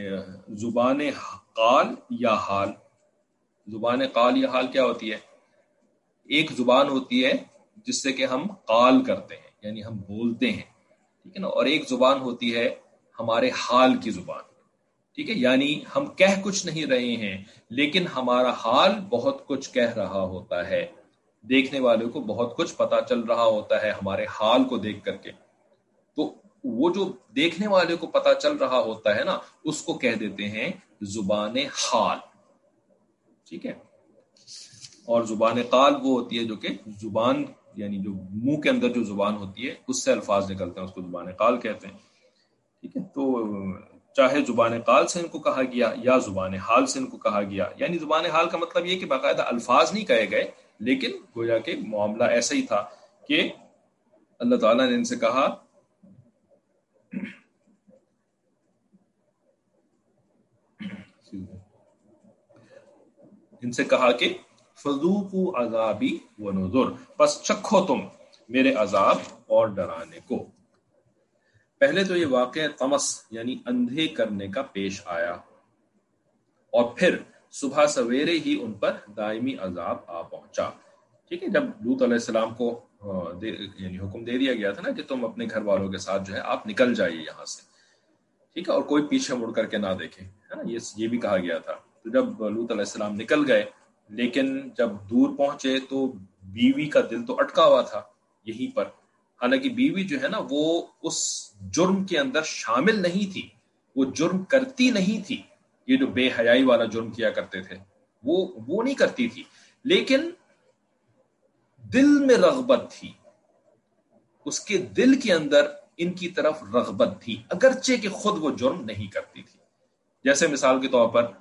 زبان قال یا حال، زبان قال یا حال کیا ہوتی ہے؟ ایک زبان ہوتی ہے جس سے کہ ہم قال کرتے ہیں، یعنی ہم بولتے ہیں، ٹھیک ہے نا، اور ایک زبان ہوتی ہے ہمارے حال کی زبان. ٹھیک ہے. یعنی ہم کہہ کچھ نہیں رہے ہیں لیکن ہمارا حال بہت کچھ کہہ رہا ہوتا ہے، دیکھنے والے کو بہت کچھ پتا چل رہا ہوتا ہے ہمارے حال کو دیکھ کر کے. تو وہ جو دیکھنے والے کو پتا چل رہا ہوتا ہے نا، اس کو کہہ دیتے ہیں زبان حال. ٹھیک ہے. اور زبان قال وہ ہوتی ہے جو کہ زبان، یعنی جو منہ کے اندر جو زبان ہوتی ہے اس سے الفاظ نکلتے ہیں، اس کو زبان قال کہتے ہیں. ٹھیک ہے. تو چاہے زبان قال سے ان کو کہا گیا یا زبان حال سے ان کو کہا گیا. یعنی زبان حال کا مطلب یہ کہ باقاعدہ الفاظ نہیں کہے گئے، لیکن گویا کہ معاملہ ایسا ہی تھا کہ اللہ تعالیٰ نے ان سے کہا ان سے کہا کہ فذوقوا عذابی ونذر، پس چکھو تم میرے عذاب اور ڈرانے کو. پہلے تو یہ واقعہ طمس یعنی اندھے کرنے کا پیش آیا، اور پھر صبح سویرے ہی ان پر دائمی عذاب آ پہنچا. ٹھیک ہے، جب لوط علیہ السلام کو یعنی حکم دے دیا گیا تھا نا کہ تم اپنے گھر والوں کے ساتھ جو ہے آپ نکل جائیے یہاں سے، ٹھیک ہے، اور کوئی پیچھے مڑ کر کے نہ دیکھے، ہے نا، یہ بھی کہا گیا تھا. تو جب لوط علیہ السلام نکل گئے، لیکن جب دور پہنچے تو بیوی کا دل تو اٹکا ہوا تھا یہیں پر. حالانکہ بیوی جو ہے نا وہ اس جرم کے اندر شامل نہیں تھی، وہ جرم کرتی نہیں تھی. یہ جو بے حیائی والا جرم کیا کرتے تھے وہ وہ نہیں کرتی تھی، لیکن دل میں رغبت تھی، اس کے دل کے اندر ان کی طرف رغبت تھی، اگرچہ کہ خود وہ جرم نہیں کرتی تھی. جیسے مثال کے طور پر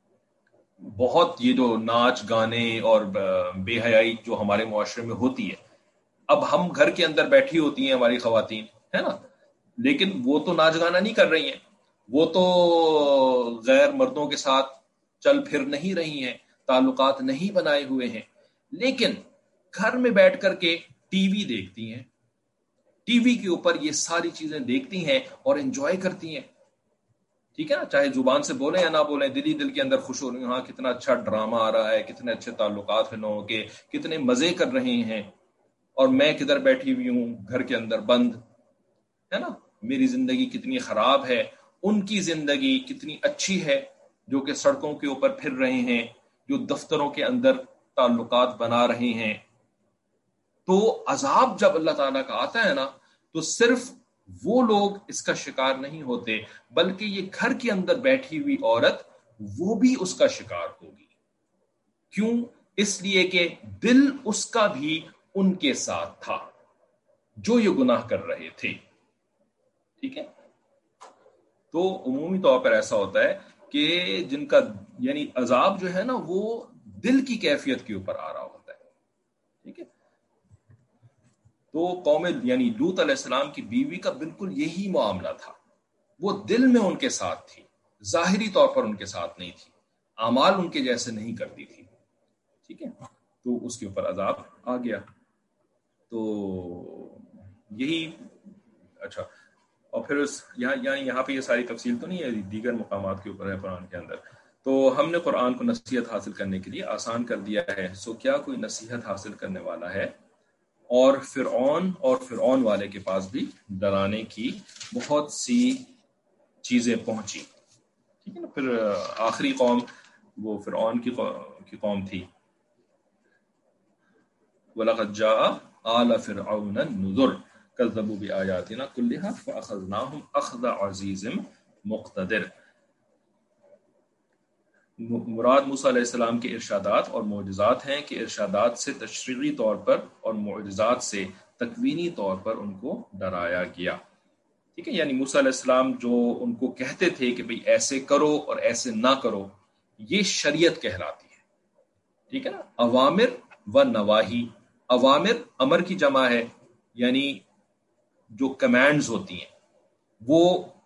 بہت یہ جو ناچ گانے اور بے حیائی جو ہمارے معاشرے میں ہوتی ہے، اب ہم گھر کے اندر بیٹھی ہوتی ہیں ہماری خواتین، ہے نا، لیکن وہ تو ناچ گانا نہیں کر رہی ہیں، وہ تو غیر مردوں کے ساتھ چل پھر نہیں رہی ہیں، تعلقات نہیں بنائے ہوئے ہیں، لیکن گھر میں بیٹھ کر کے ٹی وی دیکھتی ہیں، ٹی وی کے اوپر یہ ساری چیزیں دیکھتی ہیں اور انجوائے کرتی ہیں. ٹھیک ہے نا، چاہے زبان سے بولیں یا نہ بولیں، دلی دل کے اندر خوش ہو رہی ہیں، ہاں کتنا اچھا ڈرامہ آ رہا ہے، کتنے اچھے تعلقات ہیں لوگوں کے، کتنے مزے کر رہے ہیں، اور میں کدھر بیٹھی ہوئی ہوں گھر کے اندر بند، ہے نا، میری زندگی کتنی خراب ہے، ان کی زندگی کتنی اچھی ہے جو کہ سڑکوں کے اوپر پھر رہے ہیں، جو دفتروں کے اندر تعلقات بنا رہے ہیں. تو عذاب جب اللہ تعالیٰ کا آتا ہے نا تو صرف وہ لوگ اس کا شکار نہیں ہوتے، بلکہ یہ گھر کے اندر بیٹھی ہوئی عورت وہ بھی اس کا شکار ہوگی. کیوں؟ اس لیے کہ دل اس کا بھی ان کے ساتھ تھا جو یہ گناہ کر رہے تھے. ٹھیک ہے، تو عمومی طور پر ایسا ہوتا ہے کہ جن کا یعنی عذاب جو ہے نا وہ دل کی کیفیت کے اوپر آ رہا ہوتا ہے. ٹھیک ہے، تو قوم یعنی لوط علیہ السلام کی بیوی کا بالکل یہی معاملہ تھا، وہ دل میں ان کے ساتھ تھی، ظاہری طور پر ان کے ساتھ نہیں تھی، اعمال ان کے جیسے نہیں کرتی تھی. ٹھیک ہے، تو اس کے اوپر عذاب آ گیا. تو یہی اچھا، اور پھر اس یہاں یہاں یہاں پہ یہ ساری تفصیل تو نہیں ہے، دیگر مقامات کے اوپر ہے قرآن کے اندر. تو ہم نے قرآن کو نصیحت حاصل کرنے کے لیے آسان کر دیا ہے، سو کیا کوئی نصیحت حاصل کرنے والا ہے؟ اور فرعون اور فرعون والے کے پاس بھی ڈرانے کی بہت سی چیزیں پہنچی. ٹھیک ہے نا، پھر آخری قوم وہ فرعون کی قوم تھی. وَلَقَدْ جَاءَ آلَ فِرْعَوْنَ النُّذُرُ كَذَّبُوا بِآيَاتِنَا كُلِّهَا فَأَخَذْنَاهُمْ أَخْذَ عَزِيزٍ مُقْتَدِرٍ. مراد موسیٰ علیہ السلام کے ارشادات اور معجزات ہیں کہ ارشادات سے تشریعی طور پر اور معجزات سے تکوینی طور پر ان کو ڈرایا گیا. ٹھیک ہے، یعنی موسیٰ علیہ السلام جو ان کو کہتے تھے کہ بھئی ایسے کرو اور ایسے نہ کرو، یہ شریعت کہلاتی ہے. ٹھیک ہے نا، اوامر و نواہی. اوامر امر کی جمع ہے، یعنی جو کمانڈز ہوتی ہیں وہ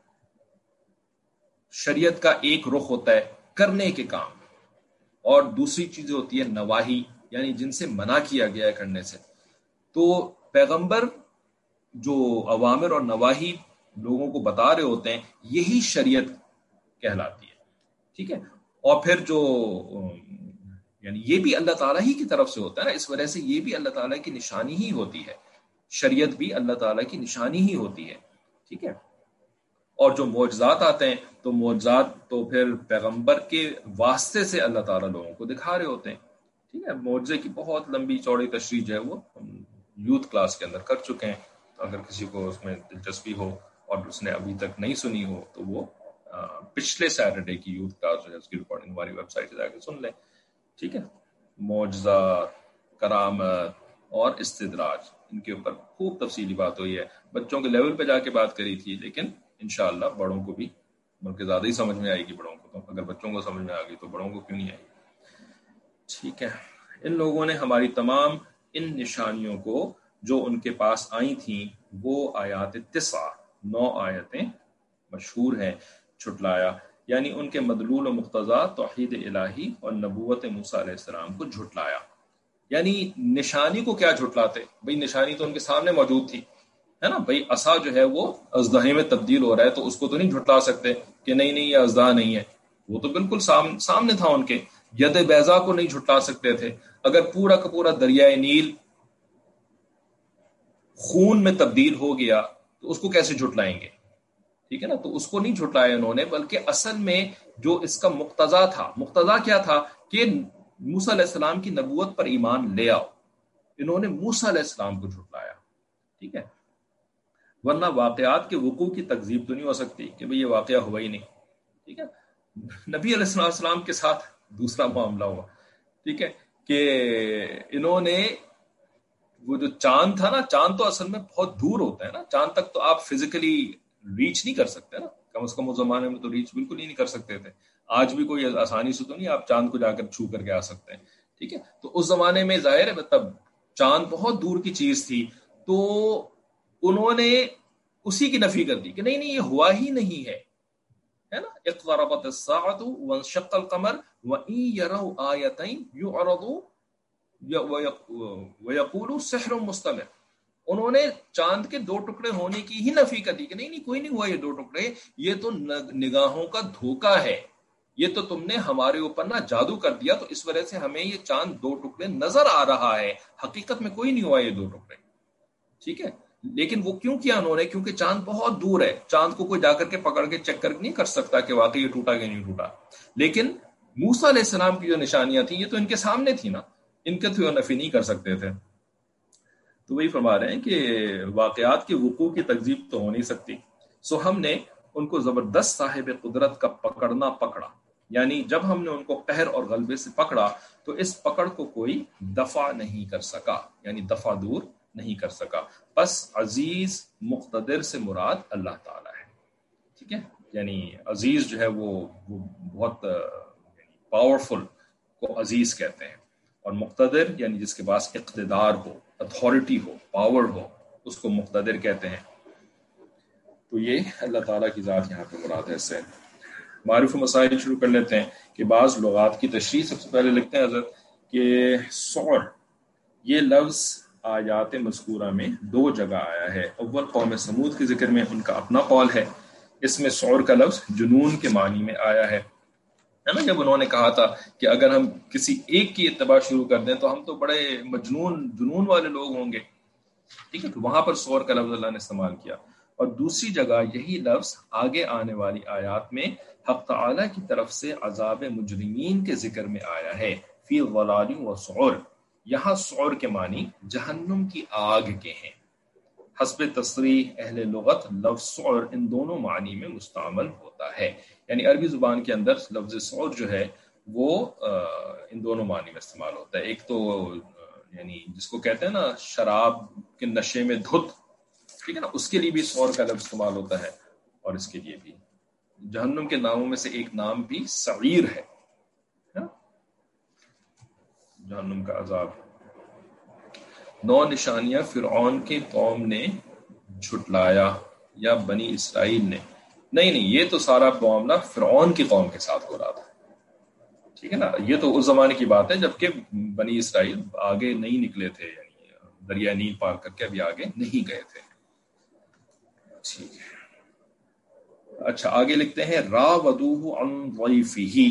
شریعت کا ایک رخ ہوتا ہے کرنے کے کام، اور دوسری چیز ہوتی ہے نواہی، یعنی جن سے منع کیا گیا ہے کرنے سے. تو پیغمبر جو اوامر اور نواہی لوگوں کو بتا رہے ہوتے ہیں یہی شریعت کہلاتی ہے. ٹھیک ہے، اور پھر جو یعنی یہ بھی اللہ تعالیٰ ہی کی طرف سے ہوتا ہے نا، اس وجہ سے یہ بھی اللہ تعالیٰ کی نشانی ہی ہوتی ہے، شریعت بھی اللہ تعالیٰ کی نشانی ہی ہوتی ہے. ٹھیک ہے، اور جو معجزات آتے ہیں تو معجزات تو پھر پیغمبر کے واسطے سے اللہ تعالیٰ لوگوں کو دکھا رہے ہوتے ہیں. ٹھیک ہے، معجزے کی بہت لمبی چوڑی تشریح جو ہے وہ ہم یوتھ کلاس کے اندر کر چکے ہیں. اگر کسی کو اس میں دلچسپی ہو اور اس نے ابھی تک نہیں سنی ہو تو وہ پچھلے سیٹرڈے کی یوتھ کلاس جو ہے اس کی ریکارڈنگ ہماری ویب سائٹ سے جا کے سن لیں. ٹھیک ہے، معجزات، کرامت اور استدراج، ان کے اوپر خوب تفصیلی بات ہوئی ہے. بچوں کے لیول پہ جا کے بات کری تھی، لیکن انشاءاللہ بڑوں کو بھی بلکہ زیادہ ہی سمجھ میں آئے گی بڑوں کو. تو اگر بچوں کو سمجھ میں آ گئی تو بڑوں کو کیوں نہیں آئے گی؟ ٹھیک ہے. ان لوگوں نے ہماری تمام ان نشانیوں کو جو ان کے پاس آئی تھیں وہ آیات تسعہ نو آیتیں مشہور ہیں جھٹلایا، یعنی ان کے مدلول و مقتضا توحید الہی اور نبوت موسیٰ علیہ السلام کو جھٹلایا. یعنی نشانی کو کیا جھٹلاتے؟ بھئی نشانی تو ان کے سامنے موجود تھی ہے نا. بھئی عصا جو ہے وہ اژدہے میں تبدیل ہو رہا ہے تو اس کو تو نہیں جھٹلا سکتے کہ نہیں نہیں یہ اژدہا نہیں ہے، وہ تو بالکل سام, سامنے تھا ان کے. ید بیضا کو نہیں جھٹلا سکتے تھے. اگر پورا کا پورا دریائے نیل خون میں تبدیل ہو گیا تو اس کو کیسے جھٹلائیں گے؟ ٹھیک ہے نا. تو اس کو نہیں جھٹلایا انہوں نے، بلکہ اصل میں جو اس کا مقتضا تھا، مقتضا کیا تھا کہ موسیٰ علیہ السلام کی نبوت پر ایمان لے آؤ. انہوں نے موسیٰ علیہ السلام کو جھٹلایا. ٹھیک ہے. ورنہ واقعات کے وقوع کی تکذیب تو نہیں ہو سکتی کہ بھئی یہ واقعہ ہوا ہی نہیں. ٹھیک ہے. نبی علیہ السلام کے ساتھ دوسرا معاملہ ہوا. ٹھیک ہے کہ انہوں نے وہ جو چاند تھا نا، چاند تو اصل میں بہت دور ہوتا ہے نا، چاند تک تو آپ فزیکلی ریچ نہیں کر سکتے نا، کم از کم اس زمانے میں تو ریچ بالکل ہی نہیں کر سکتے تھے. آج بھی کوئی آسانی سے تو نہیں آپ چاند کو جا کر چھو کر کے آ سکتے ہیں. ٹھیک ہے. تو اس زمانے میں ظاہر ہے مطلب چاند بہت دور کی چیز تھی، تو انہوں نے اسی کی نفی کر دی کہ نہیں نہیں یہ ہوا ہی نہیں ہے ہے نا. اقتربت الساعۃ وانشق القمر وان يروا آیۃ یعرضوا ویقولوا سحر مستمر. انہوں نے چاند کے دو ٹکڑے ہونے کی ہی نفی کر دی کہ نہیں نہیں کوئی نہیں ہوا یہ دو ٹکڑے، یہ تو نگاہوں کا دھوکہ ہے، یہ تو تم نے ہمارے اوپر نہ جادو کر دیا تو اس وجہ سے ہمیں یہ چاند دو ٹکڑے نظر آ رہا ہے، حقیقت میں کوئی نہیں ہوا یہ دو ٹکڑے. ٹھیک ہے. لیکن وہ کیوں کیا انہوں نے؟ کیونکہ چاند بہت دور ہے، چاند کو کوئی جا کر کے پکڑ کے چیک کر نہیں کر سکتا کہ واقعی یہ ٹوٹا کہ نہیں ٹوٹا. لیکن موسیٰ علیہ السلام کی جو نشانیاں تھیں یہ تو ان کے سامنے تھی نا، ان کے تو نفی نہیں کر سکتے تھے. تو وہی فرما رہے ہیں کہ واقعات کے وقوع کی تکذیب تو ہو نہیں سکتی. سو ہم نے ان کو زبردست صاحب قدرت کا پکڑنا پکڑا، یعنی جب ہم نے ان کو قہر اور غلبے سے پکڑا تو اس پکڑ کو کوئی دفع نہیں کر سکا، یعنی دفع دور نہیں کر سکا. بس عزیز مقتدر سے مراد اللہ تعالی ہے. ٹھیک ہے. یعنی عزیز جو ہے وہ, وہ بہت پاورفل کو عزیز کہتے ہیں، اور مقتدر یعنی جس کے پاس اقتدار ہو، اتھارٹی ہو، پاور ہو، اس کو مقتدر کہتے ہیں. تو یہ اللہ تعالیٰ کی ذات یہاں پہ مراد ہے. اس سے معروف مسائل شروع کر لیتے ہیں کہ بعض لغات کی تشریح سب سے پہلے لکھتے ہیں حضرت کہ سعر یہ لفظ آیات مذکورہ میں دو جگہ آیا ہے. اول قوم سمود کے ذکر میں ان کا اپنا قول ہے، اس میں سعر کا لفظ جنون کے معنی میں آیا ہے ہے نا. جب انہوں نے کہا تھا کہ اگر ہم کسی ایک کی اتباع شروع کر دیں تو ہم تو بڑے مجنون جنون والے لوگ ہوں گے. ٹھیک ہے. تو وہاں پر سعر کا لفظ اللہ نے استعمال کیا. اور دوسری جگہ یہی لفظ آگے آنے والی آیات میں حق تعالی کی طرف سے عذاب مجرمین کے ذکر میں آیا ہے، فی ضلال و سعر. یہاں سعر کے معنی جہنم کی آگ کے ہیں. حسب تصریح اہل لغت لفظ سعر ان دونوں معنی میں مستعمل ہوتا ہے. یعنی عربی زبان کے اندر لفظ سعر جو ہے وہ ان دونوں معنی میں استعمال ہوتا ہے. ایک تو یعنی جس کو کہتے ہیں نا شراب کے نشے میں دھت، ٹھیک ہے نا، اس کے لیے بھی سعر کا لفظ استعمال ہوتا ہے، اور اس کے لیے بھی. جہنم کے ناموں میں سے ایک نام بھی سعیر ہے، جہنم کا عذاب. نو نشانیاں فرعون کی قوم نے جھٹلایا یا بنی اسرائیل نے؟ نہیں نہیں، یہ تو سارا معاملہ فرعون کی قوم کے ساتھ ہو رہا تھا. ٹھیک ہے نا. یہ تو اس زمانے کی بات ہے جبکہ بنی اسرائیل آگے نہیں نکلے تھے، یعنی دریا نیل پار کر کے ابھی آگے نہیں گئے تھے. ٹھیک ہے. اچھا آگے لکھتے ہیں راودوہ عن ضیفہ.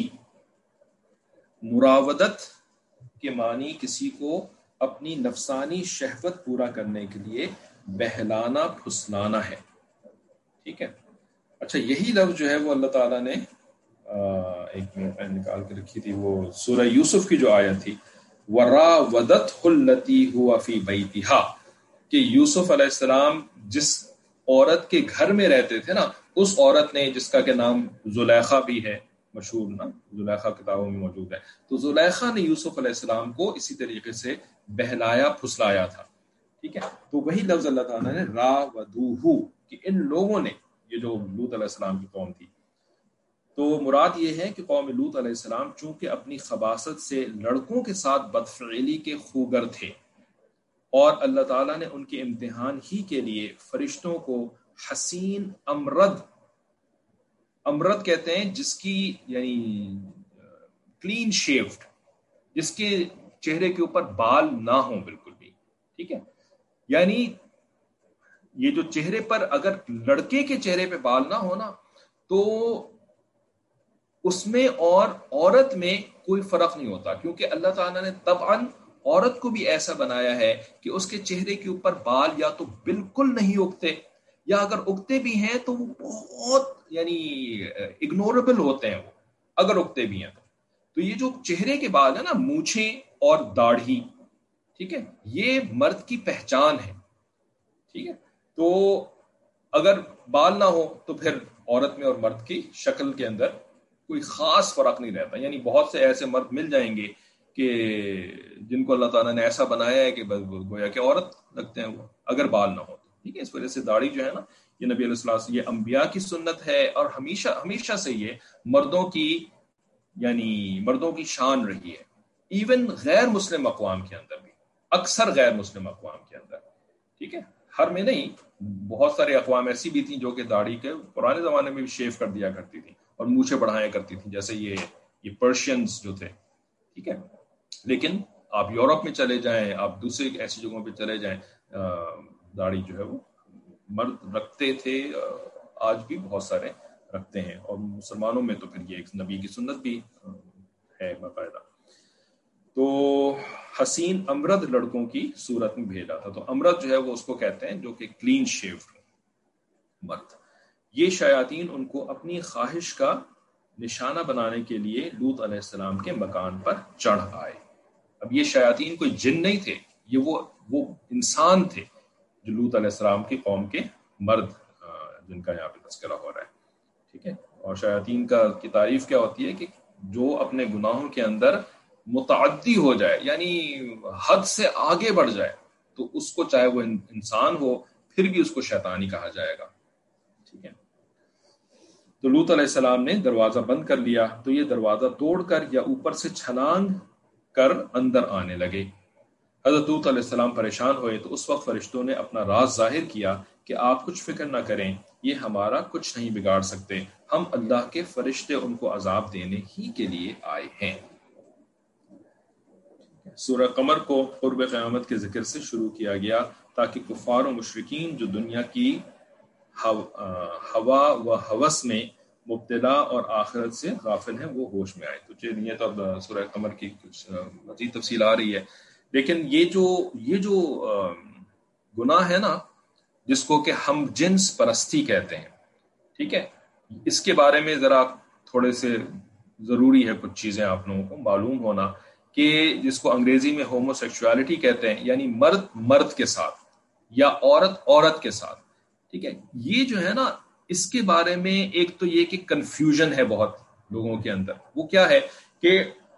مراودت کے معنی کسی کو اپنی نفسانی شہوت پورا کرنے کے لیے بہلانا پھسلانا ہے. ٹھیک ہے. اچھا یہی لفظ جو ہے وہ اللہ تعالیٰ نے ایک منٹ میں نکال کے رکھی تھی، وہ سورہ یوسف کی جو آیت تھی وراودتہ التی هو فی بیتہا، کہ یوسف علیہ السلام جس عورت کے گھر میں رہتے تھے نا، اس عورت نے جس کا کہ نام زلیخا بھی ہے، مشہور نا، زلیخا کتابوں میں موجود ہے. تو زلیخا نے یوسف علیہ السلام کو اسی طریقے سے بہلایا پھسلایا تھا. ٹھیک ہے. تو وہی لفظ اللہ تعالیٰ نے راودوہ، کہ ان لوگوں نے، یہ جو لوط علیہ السلام کی قوم تھی، تو مراد یہ ہے کہ قوم لوط علیہ السلام چونکہ اپنی خباثت سے لڑکوں کے ساتھ بدفعلی کے خوگر تھے، اور اللہ تعالیٰ نے ان کے امتحان ہی کے لیے فرشتوں کو حسین امرد، امرد کہتے ہیں جس کی یعنی کلین شیفڈ، جس کے چہرے کے اوپر بال نہ ہوں بالکل بھی، ٹھیک ہے، یعنی یہ جو چہرے پر اگر لڑکے کے چہرے پہ بال نہ ہونا تو اس میں اور عورت میں کوئی فرق نہیں ہوتا، کیونکہ اللہ تعالیٰ نے طبعاً عورت کو بھی ایسا بنایا ہے کہ اس کے چہرے کے اوپر بال یا تو بالکل نہیں اگتے، یا اگر اگتے بھی ہیں تو وہ بہت یعنی اگنوریبل ہوتے ہیں، وہ اگر اگتے بھی ہیں تو تو یہ جو چہرے کے بال ہیں نا، مونچھیں اور داڑھی، ٹھیک ہے، یہ مرد کی پہچان ہے، ٹھیک ہے، تو اگر بال نہ ہو تو پھر عورت میں اور مرد کی شکل کے اندر کوئی خاص فرق نہیں رہتا، یعنی بہت سے ایسے مرد مل جائیں گے کہ جن کو اللہ تعالیٰ نے ایسا بنایا ہے کہ گویا کہ عورت لگتے ہیں وہ اگر بال نہ ہو، ٹھیک ہے، اس وجہ سے داڑھی جو ہے نا، یہ نبی علیہ السلام، یہ انبیاء کی سنت ہے، اور ہمیشہ ہمیشہ سے یہ مردوں کی یعنی مردوں کی شان رہی ہے، ایون غیر مسلم اقوام کے اندر بھی، اکثر غیر مسلم اقوام کے اندر، ٹھیک ہے، ہر میں نہیں، بہت سارے اقوام ایسی بھی تھیں جو کہ داڑھی کے پرانے زمانے میں بھی شیو کر دیا کرتی تھیں اور مونچھیں بڑھایا کرتی تھیں، جیسے یہ یہ پرشینز جو تھے، ٹھیک ہے، لیکن آپ یورپ میں چلے جائیں، آپ دوسرے ایسی جگہوں پہ چلے جائیں، داڑھی جو ہے وہ مرد رکھتے تھے، آج بھی بہت سارے رکھتے ہیں، اور مسلمانوں میں تو پھر یہ ایک نبی کی سنت بھی ہے باقاعدہ۔ تو حسین امرد لڑکوں کی صورت میں بھیجا تھا، تو امرد جو ہے وہ اس کو کہتے ہیں جو کہ کلین شیو مرد۔ یہ شیاطین ان کو اپنی خواہش کا نشانہ بنانے کے لیے لوط علیہ السلام کے مکان پر چڑھ آئے۔ اب یہ شیاطین کوئی جن نہیں تھے، یہ وہ وہ انسان تھے جو لوط علیہ السلام کی قوم کے مرد جن کا یہاں پہ تذکرہ ہو رہا ہے، ٹھیک ہے، اور شیاطین کا کی تعریف کیا ہوتی ہے کہ جو اپنے گناہوں کے اندر متعدی ہو جائے، یعنی حد سے آگے بڑھ جائے، تو اس کو چاہے وہ انسان ہو پھر بھی اس کو شیطانی کہا جائے گا، ٹھیک ہے۔ تو لوط علیہ السلام نے دروازہ بند کر لیا، تو یہ دروازہ توڑ کر یا اوپر سے چھلانگ کر اندر آنے لگے۔ حضرت لوط علیہ السلام پریشان ہوئے تو اس وقت فرشتوں نے اپنا راز ظاہر کیا کہ آپ کچھ فکر نہ کریں، یہ ہمارا کچھ نہیں بگاڑ سکتے، ہم اللہ کے فرشتے ان کو عذاب دینے ہی کے لیے آئے ہیں۔ سورہ قمر کو قرب قیامت کے ذکر سے شروع کیا گیا تاکہ کفار و مشرکین جو دنیا کی ہوا و ہوس میں مبتلا اور آخرت سے غافل ہیں وہ ہوش میں آئے۔ تو یہ تو اب سورہ قمر کی کچھ مزید تفصیل آ رہی ہے، لیکن یہ جو یہ جو گناہ ہے نا، جس کو کہ ہم جنس پرستی کہتے ہیں، ٹھیک ہے، اس کے بارے میں ذرا تھوڑے سے ضروری ہے کچھ چیزیں آپ لوگوں کو معلوم ہونا، کہ جس کو انگریزی میں ہومو سیکشوالٹی کہتے ہیں، یعنی مرد مرد کے ساتھ یا عورت عورت کے ساتھ، ٹھیک ہے، یہ جو ہے نا، اس کے بارے میں ایک تو یہ کہ کنفیوژن ہے بہت لوگوں کے اندر۔ وہ کیا ہے کہ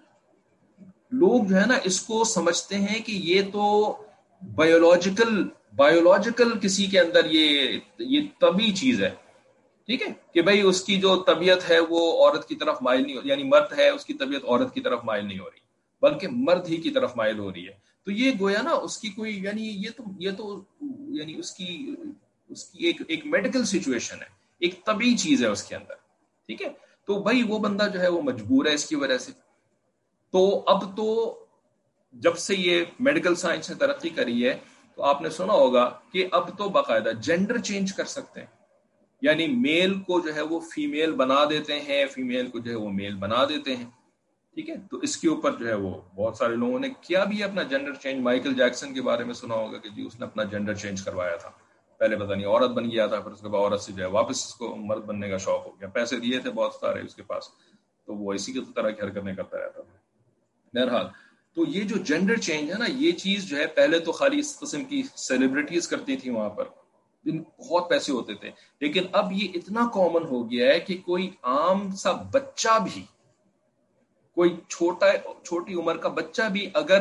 لوگ جو ہے نا اس کو سمجھتے ہیں کہ یہ تو بایولوجیکل بایولوجیکل کسی کے اندر یہ یہ طبی چیز ہے، ٹھیک ہے، کہ بھئی اس کی جو طبیعت ہے وہ عورت کی طرف مائل نہیں ہو، یعنی مرد ہے اس کی طبیعت عورت کی طرف مائل نہیں ہو رہی بلکہ مرد ہی کی طرف مائل ہو رہی ہے، تو یہ گویا نا اس کی کوئی یعنی یہ تو یہ تو یعنی اس کی اس کی ایک ایک میڈیکل سچویشن ہے، ایک طبی چیز ہے اس کے اندر، ٹھیک ہے، تو بھائی وہ بندہ جو ہے وہ مجبور ہے اس کی وجہ سے۔ تو اب تو جب سے یہ میڈیکل سائنس نے ترقی کری ہے تو آپ نے سنا ہوگا کہ اب تو باقاعدہ جینڈر چینج کر سکتے ہیں، یعنی میل کو جو ہے وہ فیمیل بنا دیتے ہیں، فیمیل کو جو ہے وہ میل بنا دیتے ہیں، ٹھیک ہے، تو اس کے اوپر جو ہے وہ بہت سارے لوگوں نے کیا بھی اپنا جینڈر چینج۔ مائیکل جیکسن کے بارے میں سنا ہوگا کہ جی اس نے اپنا جینڈر چینج کروایا تھا، پہلے پتہ نہیں عورت بن گیا تھا، پھر اس کے بعد عورت سے جو ہے واپس اس کو مرد بننے کا شوق ہو گیا، پیسے دیے تھے بہت سارے اس کے پاس، تو وہ اسی کی طرح کی حرکتیں کرتا رہتا تھا۔ بہرحال تو یہ جو جینڈر چینج ہے نا، یہ چیز جو ہے پہلے تو خالی اس قسم کی سیلیبریٹیز کرتی تھی وہاں پر، جن بہت پیسے ہوتے تھے، لیکن اب یہ اتنا کامن ہو گیا ہے کہ کوئی عام سا بچہ بھی، کوئی چھوٹا چھوٹی عمر کا بچہ بھی اگر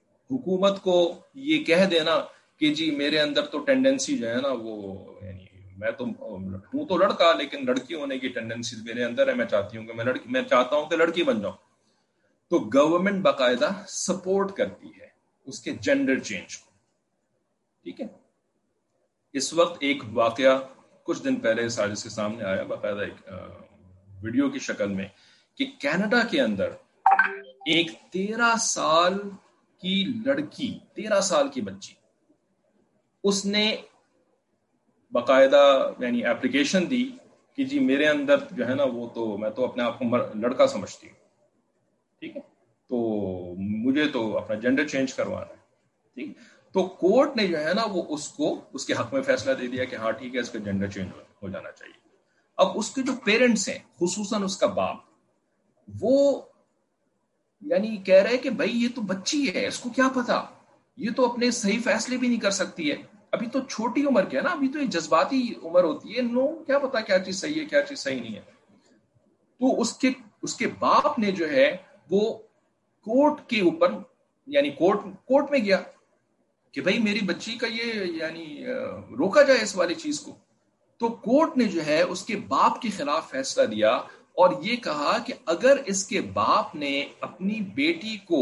حکومت کو یہ کہہ دینا کہ جی میرے اندر تو ٹینڈنسی جو ہے نا وہ یعنی میں تو ہوں تو لڑکا لیکن لڑکی ہونے کی ٹینڈنسیز میرے اندر ہے, میں چاہتی ہوں کہ میں لڑکی میں چاہتا ہوں کہ لڑکی بن جاؤں. تو گورنمنٹ باقاعدہ سپورٹ کرتی ہے اس کے جینڈر چینج کو. ٹھیک ہے, اس وقت ایک واقعہ کچھ دن پہلے سازش کے سامنے آیا باقاعدہ ایک ویڈیو کی شکل میں کہ کینیڈا کے اندر ایک تیرہ سال کی لڑکی, تیرہ سال کی بچی, اس نے باقاعدہ یعنی اپلیکیشن دی کہ جی میرے اندر جو ہے نا وہ تو میں تو اپنے آپ کو لڑکا سمجھتی ہوں. ٹھیک ہے, تو مجھے تو اپنا جینڈر چینج کروانا ہے. ٹھیک, تو کورٹ نے جو ہے نا وہ اس کو اس کے حق میں فیصلہ دے دیا کہ ہاں ٹھیک ہے اس کا جینڈر چینج ہو جانا چاہیے. اب اس کے جو پیرنٹس ہیں خصوصاً اس کا باپ, وہ یعنی کہہ رہے کہ بھائی یہ تو بچی ہے, اس کو کیا پتا, یہ تو اپنے صحیح فیصلے بھی نہیں کر سکتی ہے, ابھی تو چھوٹی عمر کے ہے نا, ابھی تو یہ جذباتی عمر ہوتی ہے, نو کیا پتا کیا چیز صحیح ہے کیا چیز صحیح نہیں ہے. تو اس کے اس کے باپ نے جو ہے وہ کورٹ کے اوپر یعنی کورٹ کورٹ میں گیا کہ بھائی میری بچی کا یہ یعنی روکا جائے اس والی چیز کو. تو کورٹ نے جو ہے اس کے باپ کے خلاف فیصلہ دیا اور یہ کہا کہ اگر اس کے باپ نے اپنی بیٹی کو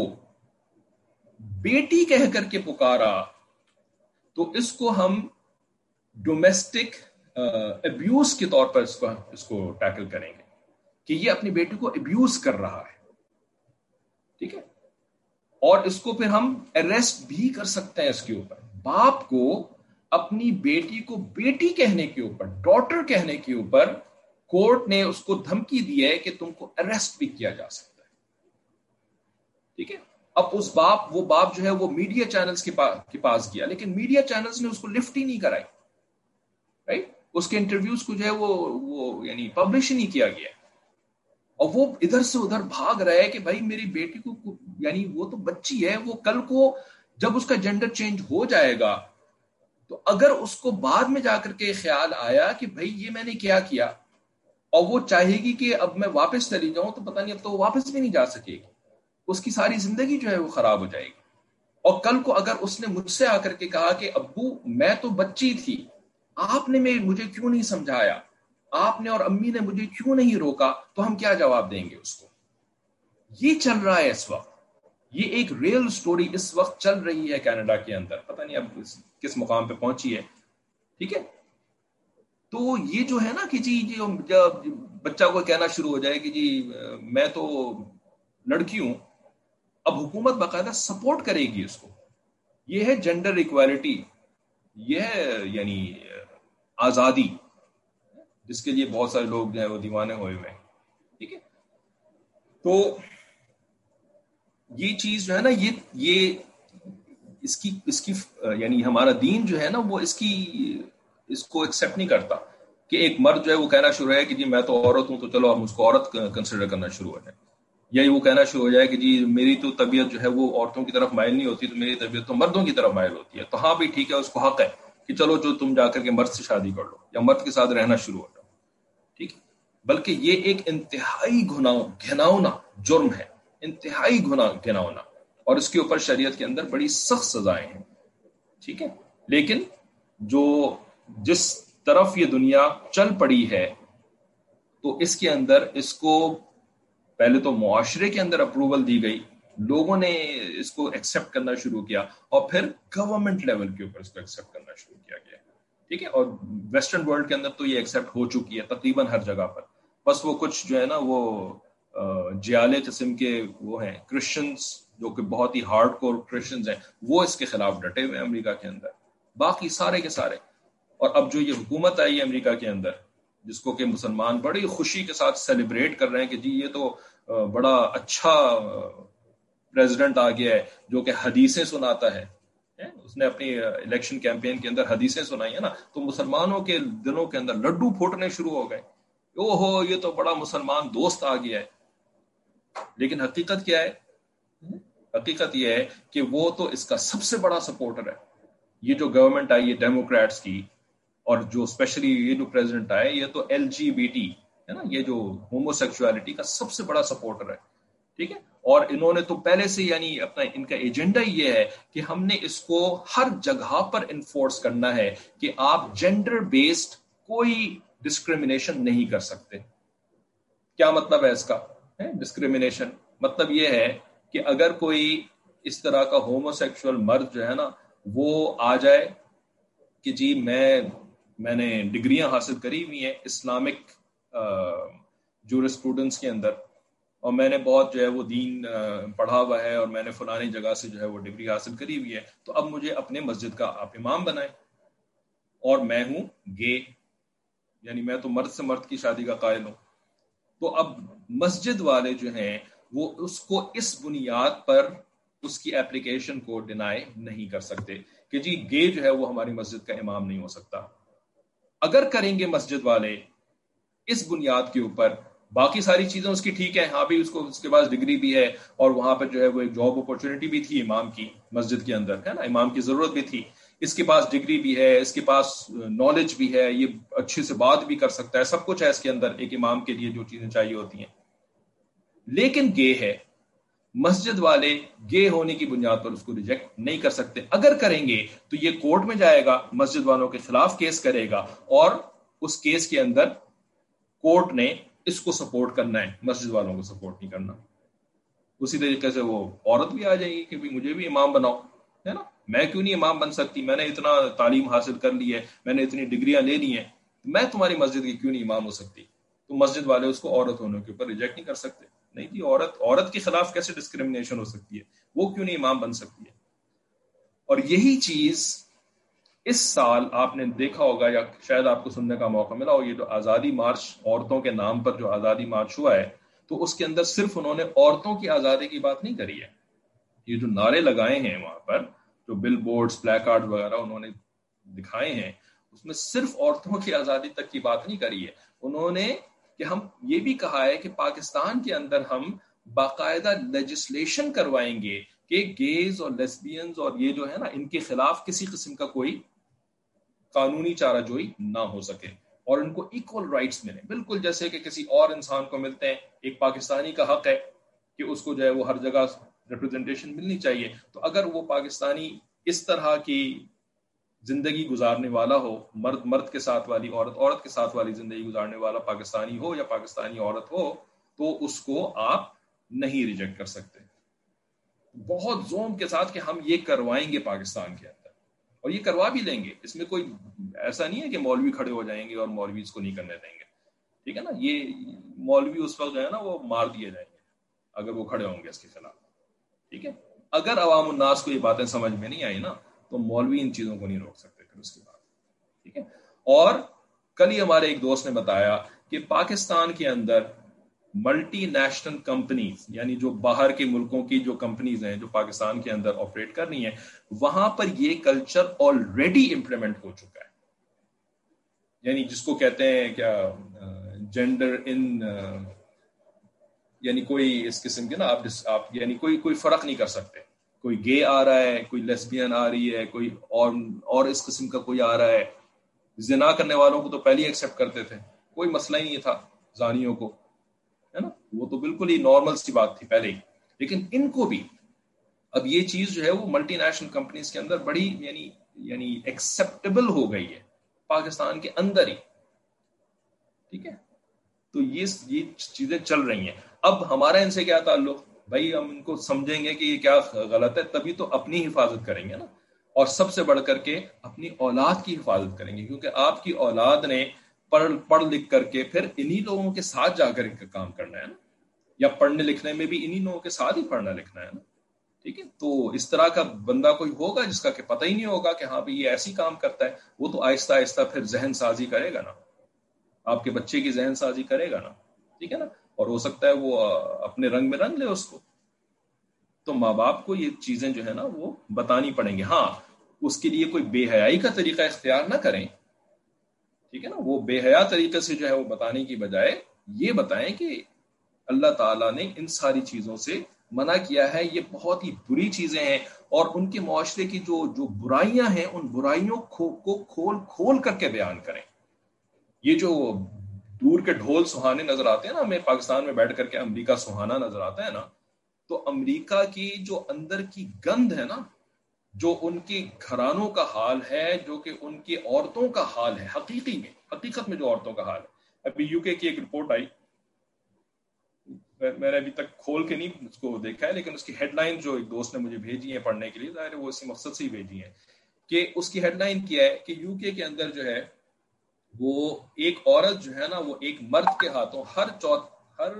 بیٹی کہہ کر کے پکارا تو اس کو ہم ڈومیسٹک ابیوز کے طور پر اس کو اس کو ٹیکل کریں گے کہ یہ اپنی بیٹی کو ابیوز کر رہا ہے. ٹھیک ہے, اور اس کو پھر ہم اریسٹ بھی کر سکتے ہیں اس کے اوپر. باپ کو اپنی بیٹی کو بیٹی کہنے کے اوپر, ڈاٹر کہنے کے اوپر کورٹ نے اس کو دھمکی دی ہے کہ تم کو اریسٹ بھی کیا جا سکتا ہے. ٹھیک ہے, اب اس باپ وہ باپ جو ہے وہ میڈیا چینلز کے پاس کے پاس گیا لیکن میڈیا چینلز نے اس کو لفٹ ہی نہیں کرائی. رائٹ, اس کے انٹرویوز کو جو ہے وہ وہ یعنی پبلش ہی نہیں کیا گیا, اور وہ ادھر سے ادھر بھاگ رہا ہے کہ بھائی میری بیٹی کو یعنی وہ تو بچی ہے, وہ کل کو جب اس کا جینڈر چینج ہو جائے گا تو اگر اس کو بعد میں جا کر کے خیال آیا کہ بھائی یہ میں نے کیا کیا, اور وہ چاہے گی کہ اب میں واپس چلی جاؤں, تو پتہ نہیں اب تو وہ واپس بھی نہیں جا سکے گی, اس کی ساری زندگی جو ہے وہ خراب ہو جائے گی. اور کل کو اگر اس نے مجھ سے آ کر کے کہا کہ ابو میں تو بچی تھی, آپ نے مجھے کیوں نہیں سمجھایا, آپ نے اور امی نے مجھے کیوں نہیں روکا, تو ہم کیا جواب دیں گے اس کو. یہ چل رہا ہے اس وقت, یہ ایک ریئل سٹوری اس وقت چل رہی ہے کینیڈا کے اندر, پتہ نہیں اب کس مقام پہ پہنچی ہے. ٹھیک ہے, تو یہ جو ہے نا کہ جی جب بچہ کو کہنا شروع ہو جائے کہ جی میں تو لڑکی ہوں, اب حکومت باقاعدہ سپورٹ کرے گی اس کو. یہ ہے جینڈر ایکوالٹی, یہ ہے یعنی آزادی, جس کے لیے بہت سارے لوگ جو ہیں وہ دیوانے ہوئے ہوئے ہیں. ٹھیک ہے, تو یہ چیز جو ہے نا یہ یہ اس کی اس کی یعنی ہمارا دین جو ہے نا وہ اس کی اس کو ایکسیپٹ نہیں کرتا کہ ایک مرد جو ہے وہ کہنا شروع ہے کہ جی میں تو عورت ہوں تو چلو ہم اس کو عورت کنسیڈر کرنا شروع ہو جائے, یا وہ کہنا شروع ہو جائے کہ جی میری تو طبیعت جو ہے وہ عورتوں کی طرف مائل نہیں ہوتی, تو میری طبیعت تو مردوں کی طرف مائل ہوتی ہے. تو ہاں بھی ٹھیک ہے, اس کو حق ہے کہ چلو جو تم جا کر کے مرد سے شادی کر لو یا مرد کے ساتھ رہنا شروع ہو جاؤ. ٹھیک ہے, بلکہ یہ ایک انتہائی گھناؤنا جرم ہے, انتہائی گھناؤنا, اور اس کے اوپر شریعت کے اندر بڑی سخت سزائیں ہیں. ٹھیک ہے, لیکن جو جس طرف یہ دنیا چل پڑی ہے تو اس کے اندر اس کو پہلے تو معاشرے کے اندر اپروول دی گئی, لوگوں نے اس کو ایکسیپٹ کرنا شروع کیا, اور پھر گورنمنٹ لیول کے اوپر اس کو ایکسیپٹ کرنا شروع کیا گیا. ٹھیک ہے, اور ویسٹرن ورلڈ کے اندر تو یہ ایکسیپٹ ہو چکی ہے تقریباً ہر جگہ پر. بس وہ کچھ جو ہے نا وہ جیالے قسم کے وہ ہیں کرسچنز جو کہ بہت ہی ہارڈ کور کرسچنز ہیں, وہ اس کے خلاف ڈٹے ہوئے ہیں امریکہ کے اندر, باقی سارے کے سارے. اور اب جو یہ حکومت آئی ہے امریکہ کے اندر, جس کو کہ مسلمان بڑی خوشی کے ساتھ سیلیبریٹ کر رہے ہیں کہ جی یہ تو بڑا اچھا پریزیڈنٹ آ گیا ہے جو کہ حدیثیں سناتا ہے, اس نے اپنی الیکشن کیمپین کے اندر حدیثیں سنائی ہیں نا, تو مسلمانوں کے دلوں کے اندر لڈو پھوٹنے شروع ہو گئے, او ہو یہ تو بڑا مسلمان دوست آ گیا ہے. لیکن حقیقت کیا ہے؟ حقیقت یہ ہے کہ وہ تو اس کا سب سے بڑا سپورٹر ہے. یہ جو گورنمنٹ آئی ہے ڈیموکریٹس کی, اور جو اسپیشلی یہ جو پریزیڈنٹ آئے یہ تو ایل جی بی ٹی ہے نا, یہ جو ہومو سیکسوالٹی کا سب سے بڑا سپورٹر ہے. ٹھیک ہے, اور انہوں نے تو پہلے سے یعنی اپنا ان کا ایجنڈا یہ ہے کہ ہم نے اس کو ہر جگہ پر انفورس کرنا ہے کہ آپ جینڈر بیسڈ کوئی ڈسکریمنیشن نہیں کر سکتے. کیا مطلب ہے اس کا؟ ڈسکریمنیشن مطلب یہ ہے کہ اگر کوئی اس طرح کا ہومو سیکشول مرد جو ہے نا وہ آ جائے کہ جی میں میں نے ڈگریاں حاصل کری ہوئی ہیں اسلامک جورسپروڈنس کے اندر، اور میں نے بہت جو ہے وہ دین پڑھا ہوا ہے، اور میں نے فلانی جگہ سے جو ہے وہ ڈگری حاصل کری ہوئی ہے، تو اب مجھے اپنے مسجد کا آپ امام بنائیں، اور میں ہوں گے، یعنی میں تو مرد سے مرد کی شادی کا قائل ہوں. تو اب مسجد والے جو ہیں وہ اس کو اس بنیاد پر اس کی اپلیکیشن کو ڈینائی نہیں کر سکتے کہ جی گے جو ہے وہ ہماری مسجد کا امام نہیں ہو سکتا. اگر کریں گے مسجد والے اس بنیاد کے اوپر، باقی ساری چیزیں اس کی ٹھیک ہے، ہاں بھی اس کو اس کے پاس ڈگری بھی ہے، اور وہاں پہ جو ہے وہ ایک جاب اپورچونٹی بھی تھی امام کی مسجد کے اندر، ہے نا، امام کی ضرورت بھی تھی، اس کے پاس ڈگری بھی ہے، اس کے پاس نالج بھی ہے، یہ اچھے سے بات بھی کر سکتا ہے، سب کچھ ہے اس کے اندر ایک امام کے لیے جو چیزیں چاہیے ہوتی ہیں، لیکن گے ہے. مسجد والے گے ہونے کی بنیاد پر اس کو ریجیکٹ نہیں کر سکتے. اگر کریں گے تو یہ کورٹ میں جائے گا، مسجد والوں کے خلاف کیس کرے گا، اور اس کیس کے اندر کورٹ نے اس کو سپورٹ کرنا ہے، مسجد والوں کو سپورٹ نہیں کرنا. اسی طریقے سے وہ عورت بھی آ جائے گی کہ بھی مجھے بھی امام بناؤ، ہے نا، میں کیوں نہیں امام بن سکتی، میں نے اتنا تعلیم حاصل کر لی ہے، میں نے اتنی ڈگریاں لے لی ہیں، میں تمہاری مسجد کی کیوں نہیں امام ہو سکتی. تو مسجد والے اس کو عورت ہونے کے اوپر ریجیکٹ نہیں کر سکتے. نہیں جی، عورت عورت کے خلاف کیسے ڈسکریمنیشن ہو سکتی ہے، وہ کیوں نہیں امام بن سکتی ہے. اور یہی چیز اس سال آپ نے دیکھا ہوگا، یا شاید آپ کو سننے کا موقع ملا ہو، یہ جو آزادی مارچ عورتوں کے نام پر جو آزادی مارچ ہوا ہے، تو اس کے اندر صرف انہوں نے عورتوں کی آزادی کی بات نہیں کری ہے. یہ جو نعرے لگائے ہیں وہاں پر، جو بل بورڈز، پلے کارڈ وغیرہ انہوں نے دکھائے ہیں، اس میں صرف عورتوں کی آزادی تک کی بات نہیں کری ہے. انہوں نے کہ ہم یہ بھی کہا ہے کہ پاکستان کے اندر ہم باقاعدہ لیجسلیشن کروائیں گے کہ گیز اور لیسبینز اور یہ جو ہے نا ان کے خلاف کسی قسم کا کوئی قانونی چارہ جوئی نہ ہو سکے، اور ان کو ایکول رائٹس ملیں، بالکل جیسے کہ کسی اور انسان کو ملتے ہیں. ایک پاکستانی کا حق ہے کہ اس کو جو ہے وہ ہر جگہ ریپرزنٹیشن ملنی چاہیے. تو اگر وہ پاکستانی اس طرح کی زندگی گزارنے والا ہو، مرد مرد کے ساتھ والی، عورت عورت کے ساتھ والی زندگی گزارنے والا پاکستانی ہو یا پاکستانی عورت ہو، تو اس کو آپ نہیں ریجیکٹ کر سکتے. بہت زوم کے ساتھ کہ ہم یہ کروائیں گے پاکستان کے اندر، اور یہ کروا بھی لیں گے. اس میں کوئی ایسا نہیں ہے کہ مولوی کھڑے ہو جائیں گے اور مولوی اس کو نہیں کرنے دیں گے، ٹھیک ہے نا. یہ مولوی اس وقت جو ہے نا وہ مار دیے جائیں گے اگر وہ کھڑے ہوں گے اس کے خلاف، ٹھیک ہے. اگر عوام الناس کو یہ باتیں سمجھ میں نہیں آئی نا تو مولوی ان چیزوں کو نہیں روک سکتے پھر اس کے بعد، ٹھیک ہے. اور کل ہی ہمارے ایک دوست نے بتایا کہ پاکستان کے اندر ملٹی نیشنل کمپنیز، یعنی جو باہر کے ملکوں کی جو کمپنیز ہیں جو پاکستان کے اندر آپریٹ کر رہی ہیں، وہاں پر یہ کلچر آلریڈی امپلیمنٹ ہو چکا ہے. یعنی جس کو کہتے ہیں کیا جینڈر ان، یعنی کوئی اس قسم کے نا آپ آپ یعنی کوئی کوئی فرق نہیں کر سکتے. کوئی گے آ رہا ہے، کوئی لیسبین آ رہی ہے، کوئی اور اور اس قسم کا کوئی آ رہا ہے. زنا کرنے والوں کو تو پہلے ہی ایکسیپٹ کرتے تھے، کوئی مسئلہ ہی نہیں تھا زانیوں کو، ہے نا، وہ تو بالکل ہی نارمل سی بات تھی پہلے ہی. لیکن ان کو بھی اب یہ چیز جو ہے وہ ملٹی نیشنل کمپنیز کے اندر بڑی یعنی یعنی ایکسیپٹیبل ہو گئی ہے پاکستان کے اندر ہی، ٹھیک ہے. تو یہ یہ چیزیں چل رہی ہیں. اب ہمارا ان سے کیا تعلق؟ بھائی ہم ان کو سمجھیں گے کہ یہ کیا غلط ہے، تبھی تو اپنی حفاظت کریں گے نا، اور سب سے بڑھ کر کے اپنی اولاد کی حفاظت کریں گے، کیونکہ آپ کی اولاد نے پڑھ پڑھ لکھ کر کے پھر انہی لوگوں کے ساتھ جا کر کے کام کرنا ہے نا، یا پڑھنے لکھنے میں بھی انہی لوگوں کے ساتھ ہی پڑھنا لکھنا ہے نا، ٹھیک ہے. تو اس طرح کا بندہ کوئی ہوگا جس کا کہ پتہ ہی نہیں ہوگا کہ ہاں بھائی یہ ایسی کام کرتا ہے، وہ تو آہستہ آہستہ پھر ذہن سازی کرے گا نا، آپ کے بچے کی ذہن سازی کرے گا نا، ٹھیک ہے نا. اور ہو سکتا ہے وہ اپنے رنگ میں رنگ لے اس کو. تو ماں باپ کو یہ چیزیں جو ہے نا وہ بتانی پڑیں گی. ہاں اس کے لیے کوئی بے حیائی کا طریقہ اختیار نہ کریں، ٹھیک ہے نا. وہ بے حیا طریقے سے جو ہے وہ بتانے کی بجائے یہ بتائیں کہ اللہ تعالیٰ نے ان ساری چیزوں سے منع کیا ہے، یہ بہت ہی بری چیزیں ہیں، اور ان کے معاشرے کی جو جو برائیاں ہیں ان برائیوں کو کھول کھول کر کے بیان کریں. یہ جو دور کے ڈھول سہانے نظر آتے ہیں نا ہمیں پاکستان میں بیٹھ کر کے، امریکہ سہانا نظر آتا ہے نا، تو امریکہ کی جو اندر کی گند ہے نا، جو ان کی گھرانوں کا حال ہے، جو کہ ان کی عورتوں کا حال ہے حقیقی میں، حقیقت میں جو عورتوں کا حال ہے. ابھی یو کے کی ایک رپورٹ آئی, میں نے ابھی تک کھول کے نہیں اس کو دیکھا ہے, لیکن اس کی ہیڈ لائن جو ایک دوست نے مجھے بھیجی ہے پڑھنے کے لیے, ظاہر ہے وہ اسی مقصد سے ہی بھیجی ہے, کہ اس کی ہیڈ لائن کیا ہے کہ یو کے کے اندر جو ہے وہ ایک عورت جو ہے نا وہ ایک مرد کے ہاتھوں ہر چوتھ ہر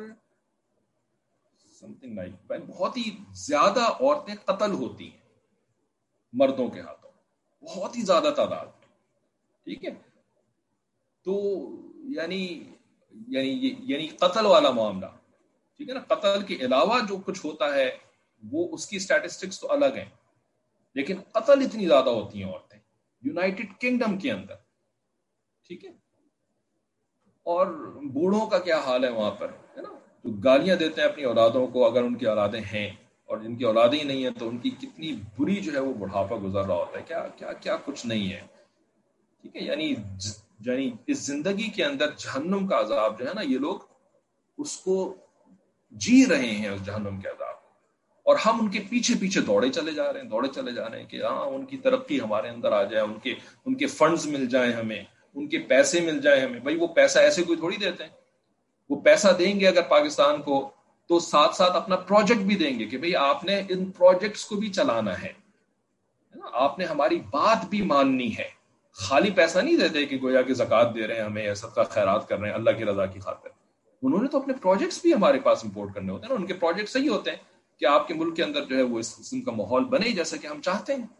سم تھنگ لائک بہت ہی زیادہ عورتیں قتل ہوتی ہیں مردوں کے ہاتھوں, بہت ہی زیادہ تعداد. ٹھیک ہے, تو یعنی یعنی یعنی قتل والا معاملہ, ٹھیک ہے نا, قتل کے علاوہ جو کچھ ہوتا ہے وہ اس کی اسٹیٹسٹکس تو الگ ہیں, لیکن قتل اتنی زیادہ ہوتی ہیں عورتیں یونائٹڈ کنگڈم کے اندر. ٹھیک ہے, اور بوڑھوں کا کیا حال ہے وہاں پر, ہے نا, جو گالیاں دیتے ہیں اپنی اولادوں کو, اگر ان کی اولادیں ہیں, اور جن کی اولادیں ہی نہیں ہیں تو ان کی کتنی بری جو ہے وہ بڑھاپا گزر رہا ہوتا ہے, کیا کیا کیا کچھ نہیں ہے. ٹھیک ہے, یعنی یعنی اس زندگی کے اندر جہنم کا عذاب جو ہے نا, یہ لوگ اس کو جی رہے ہیں اس جہنم کے عذاب, اور ہم ان کے پیچھے پیچھے دوڑے چلے جا رہے ہیں دوڑے چلے جا رہے ہیں کہ ہاں ان کی ترقی ہمارے اندر آ جائے, ان کے ان کے فنڈز مل جائیں ہمیں, ان کے پیسے مل جائیں ہمیں. بھائی وہ پیسہ ایسے کوئی تھوڑی دیتے ہیں, وہ پیسہ دیں گے اگر پاکستان کو تو ساتھ ساتھ اپنا پروجیکٹ بھی دیں گے کہ بھئی آپ نے ان پروجیکٹس کو بھی چلانا ہے, آپ نے ہماری بات بھی ماننی ہے. خالی پیسہ نہیں دیتے کہ گویا کہ زکوٰۃ دے رہے ہیں ہمیں, صدقہ خیرات کر رہے ہیں اللہ کی رضا کی خاطر. انہوں نے تو اپنے پروجیکٹس بھی ہمارے پاس امپورٹ کرنے ہوتے ہیں نا, ان کے پروجیکٹ صحیح ہوتے ہیں کہ آپ کے ملک کے اندر جو ہے وہ اس قسم کا ماحول بنے جیسا کہ ہم چاہتے ہیں.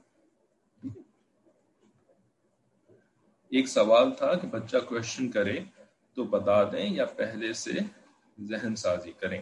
ایک سوال تھا کہ بچہ کوشچن کرے تو بتا دیں یا پہلے سے ذہن سازی کریں.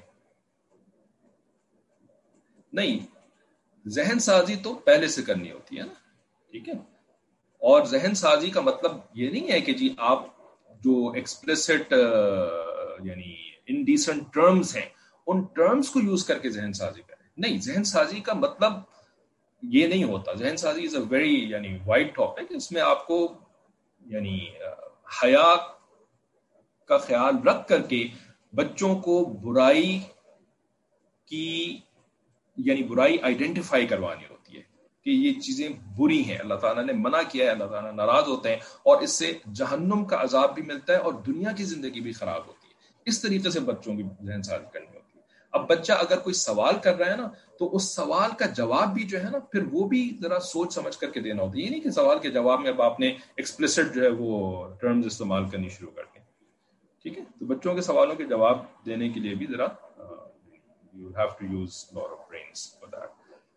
نہیں, ذہن سازی تو پہلے سے کرنی ہوتی ہے نا. ٹھیک ہے, اور ذہن سازی کا مطلب یہ نہیں ہے کہ جی آپ جو ایکسپلیسٹ یعنی انڈیسنٹ ٹرمز ہیں ان ٹرمز کو یوز کر کے ذہن سازی کریں. نہیں, ذہن سازی کا مطلب یہ نہیں ہوتا. ذہن سازی از اے ویری یعنی وائڈ ٹاپک, اس میں آپ کو یعنی حیا کا خیال رکھ کر کے بچوں کو برائی کی یعنی برائی آئیڈینٹیفائی کروانی ہوتی ہے کہ یہ چیزیں بری ہیں, اللہ تعالیٰ نے منع کیا ہے, اللہ تعالیٰ ناراض ہوتے ہیں, اور اس سے جہنم کا عذاب بھی ملتا ہے اور دنیا کی زندگی بھی خراب ہوتی ہے. اس طریقے سے بچوں کی ذہن سازی کرنی ہوتی ہے. اب بچہ اگر کوئی سوال کر رہا ہے نا تو اس سوال کا جواب بھی جو ہے نا پھر وہ بھی ذرا سوچ سمجھ کر کے دینا ہوتا ہے. یہ نہیں کہ سوال کے جواب میں اب آپ نے ایکسپلیسٹ جو ہے وہ ٹرمز استعمال کرنی شروع کر دیں. ٹھیک ہے, تو بچوں کے سوالوں کے جواب دینے کے لیے بھی ذرا you have to use a lot of brains for that.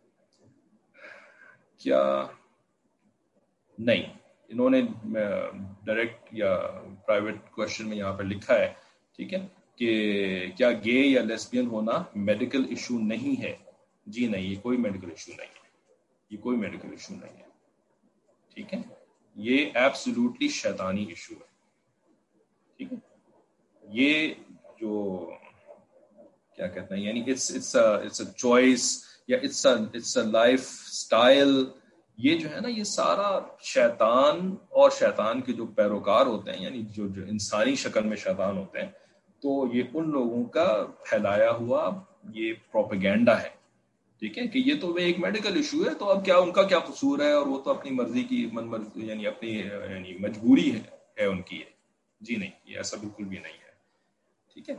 کیا نہیں, انہوں نے ڈائریکٹ یا پرائیویٹ کوشچن میں یہاں پر لکھا ہے, ٹھیک ہے, کہ کیا گے یا لیسبین ہونا میڈیکل ایشو نہیں ہے. جی نہیں, یہ کوئی میڈیکل ایشو نہیں ہے, یہ کوئی میڈیکل ایشو نہیں ہے. ٹھیک ہے, یہ ایبسولوٹلی شیطانی ایشو ہے. ٹھیک ہے, یہ جو کیا کہتے ہیں یعنی it's it's it's a choice یا it's it's a lifestyle, یہ جو ہے نا یہ سارا شیطان اور شیطان کے جو پیروکار ہوتے ہیں یعنی جو جو انسانی شکل میں شیطان ہوتے ہیں, تو یہ ان لوگوں کا پھیلایا ہوا یہ پروپیگینڈا ہے. ٹھیک ہے, کہ یہ تو ایک میڈیکل ایشو ہے تو اب کیا ان کا کیا قصور ہے, اور وہ تو اپنی مرضی کی من مرضی یعنی اپنی یعنی مجبوری ہے, ہے ان کی. ہے جی نہیں, یہ ایسا بالکل بھی نہیں ہے. ٹھیک ہے,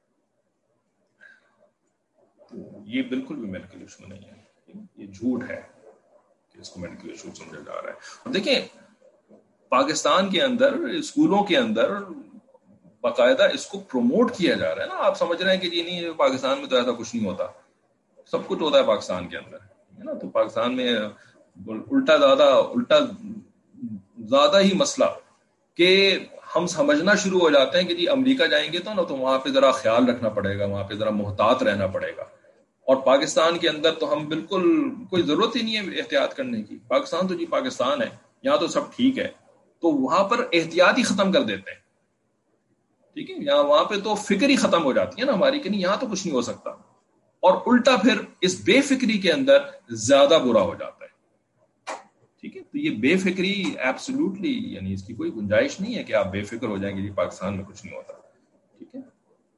تو یہ بالکل بھی میڈیکل ایشو نہیں ہے, یہ جھوٹ ہے کہ اس کو میڈیکل ایشو سمجھا جا رہا ہے. اور دیکھیں پاکستان کے اندر اسکولوں کے اندر باقاعدہ اس کو پروموٹ کیا جا رہا ہے نا. آپ سمجھ رہے ہیں کہ جی نہیں پاکستان میں تو ایسا کچھ نہیں ہوتا, سب کچھ ہوتا ہے پاکستان کے اندر, ہے نا. تو پاکستان میں الٹا زیادہ الٹا زیادہ ہی مسئلہ کہ ہم سمجھنا شروع ہو جاتے ہیں کہ جی امریکہ جائیں گے تو نا تو وہاں پہ ذرا خیال رکھنا پڑے گا, وہاں پہ ذرا محتاط رہنا پڑے گا, اور پاکستان کے اندر تو ہم بالکل کوئی ضرورت ہی نہیں ہے احتیاط کرنے کی. پاکستان تو جی پاکستان ہے, یہاں تو سب ٹھیک ہے, تو وہاں پر احتیاط ہی ختم کر دیتے ہیں. ٹھیک ہے, یہاں وہاں پہ تو فکر ہی ختم ہو جاتی ہے نا ہماری کہ نہیں یہاں تو کچھ نہیں ہو سکتا, اور الٹا پھر اس بے فکری کے اندر زیادہ برا ہو جاتا ہے. ٹھیک ہے, تو یہ بے فکری ایبسولوٹلی یعنی اس کی کوئی گنجائش نہیں ہے کہ آپ بے فکر ہو جائیں گے جی پاکستان میں کچھ نہیں ہوتا. ٹھیک ہے,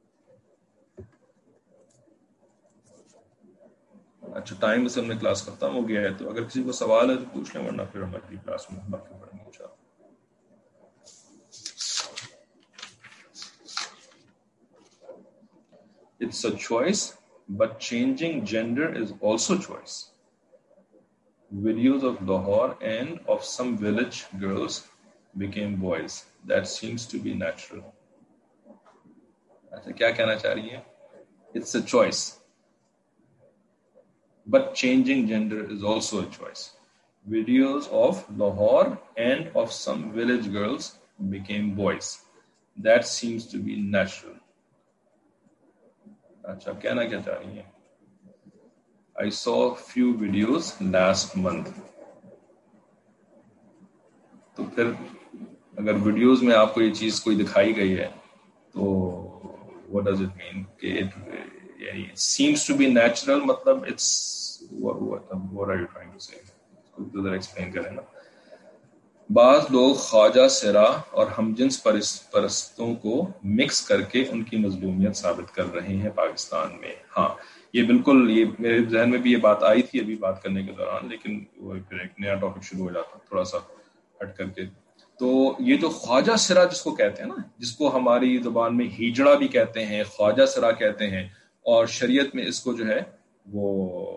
اچھا ٹائم اصل میں کلاس ختم ہو گیا ہے, تو اگر کسی کو سوال ہے تو پوچھ لیں, ورنہ پھر ہم اگلی کلاس میں باقی پڑھیں گے. It's a choice, but changing gender is also choice. Videos of Lahore and of some village girls became boys. That seems to be natural. اچھا کیا کہنا چاہ رہی ہیں؟ It's a choice, but changing gender is also a choice. Videos of Lahore and of some village girls became boys. That seems to be natural. اچھا کہنا کیا چاہ رہی ہیں؟ I saw few videos last month. تو پھر اگر videos میں آپ کو یہ چیز کوئی دکھائی گئی ہے تو what does it mean کہ it, یعنی it seems to be natural مطلب it's what, what, what are you trying to say؟ تو ذرا ایکسپلین کریں نا. بعض لوگ خواجہ سرا اور ہمجنس پرستوں کو مکس کر کے ان کی مظلومیت ثابت کر رہے ہیں پاکستان میں. ہاں یہ بالکل، یہ میرے ذہن میں بھی یہ بات آئی تھی ابھی بات کرنے کے دوران، لیکن وہ پھر ایک نیا ٹاپک شروع ہو جاتا تھوڑا سا ہٹ کر کے. تو یہ جو خواجہ سرا جس کو کہتے ہیں نا، جس کو ہماری زبان میں ہیجڑا بھی کہتے ہیں، خواجہ سرا کہتے ہیں، اور شریعت میں اس کو جو ہے وہ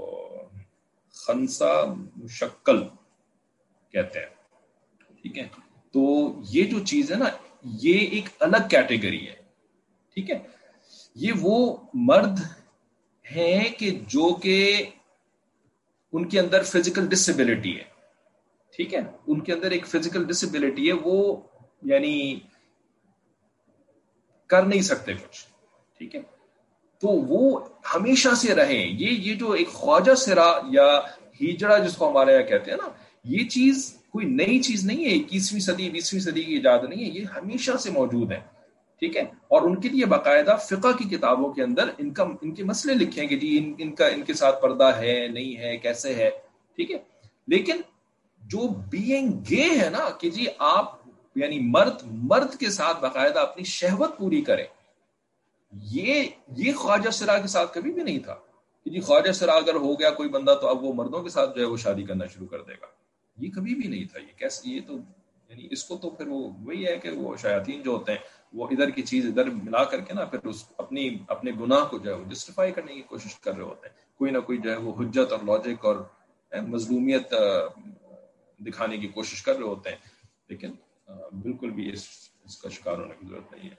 خنسا مشکل کہتے ہیں. ٹھیک ہے، تو یہ جو چیز ہے نا یہ ایک الگ کیٹیگری ہے. ٹھیک ہے، یہ وہ مرد ہیں کہ جو کہ ان کے اندر فزیکل ڈسیبلٹی ہے. ٹھیک ہے، ان کے اندر ایک فزیکل ڈسیبلٹی ہے، وہ یعنی کر نہیں سکتے کچھ. ٹھیک ہے، تو وہ ہمیشہ سے رہے. یہ یہ جو ایک خواجہ سرا یا ہیجڑا جس کو ہمارے یہاں کہتے ہیں نا، یہ چیز کوئی نئی چیز نہیں ہے، اکیسویں صدی بیسویں صدی کی ایجاد نہیں ہے، یہ ہمیشہ سے موجود ہے. ٹھیک ہے، اور ان کے لیے باقاعدہ فقہ کی کتابوں کے اندر ان کا ان کے مسئلے لکھے ہیں کہ جی ان, ان کا ان کے ساتھ پردہ ہے نہیں ہے کیسے ہے. ٹھیک ہے، لیکن جو بینگ گے ہے نا کہ جی آپ یعنی مرد مرد کے ساتھ باقاعدہ اپنی شہوت پوری کریں، یہ یہ خواجہ سرا کے ساتھ کبھی بھی نہیں تھا کہ جی خواجہ سرا اگر ہو گیا کوئی بندہ تو اب وہ مردوں کے ساتھ جو ہے وہ شادی کرنا شروع کر دے گا. یہ کبھی بھی نہیں تھا. یہ کیسے، یہ تو یعنی اس کو تو پھر وہ وہی ہے کہ وہ شیاطین جو ہوتے ہیں وہ ادھر کی چیز ادھر ملا کر کے نا پھر اس اپنی اپنے گناہ کو جو ہے وہ جسٹیفائی کرنے کی کوشش کر رہے ہوتے ہیں. کوئی نہ کوئی جو ہے وہ حجت اور لاجک اور مظلومیت دکھانے کی کوشش کر رہے ہوتے ہیں، لیکن بالکل بھی اس اس کا شکار ہونے کی ضرورت نہیں ہے.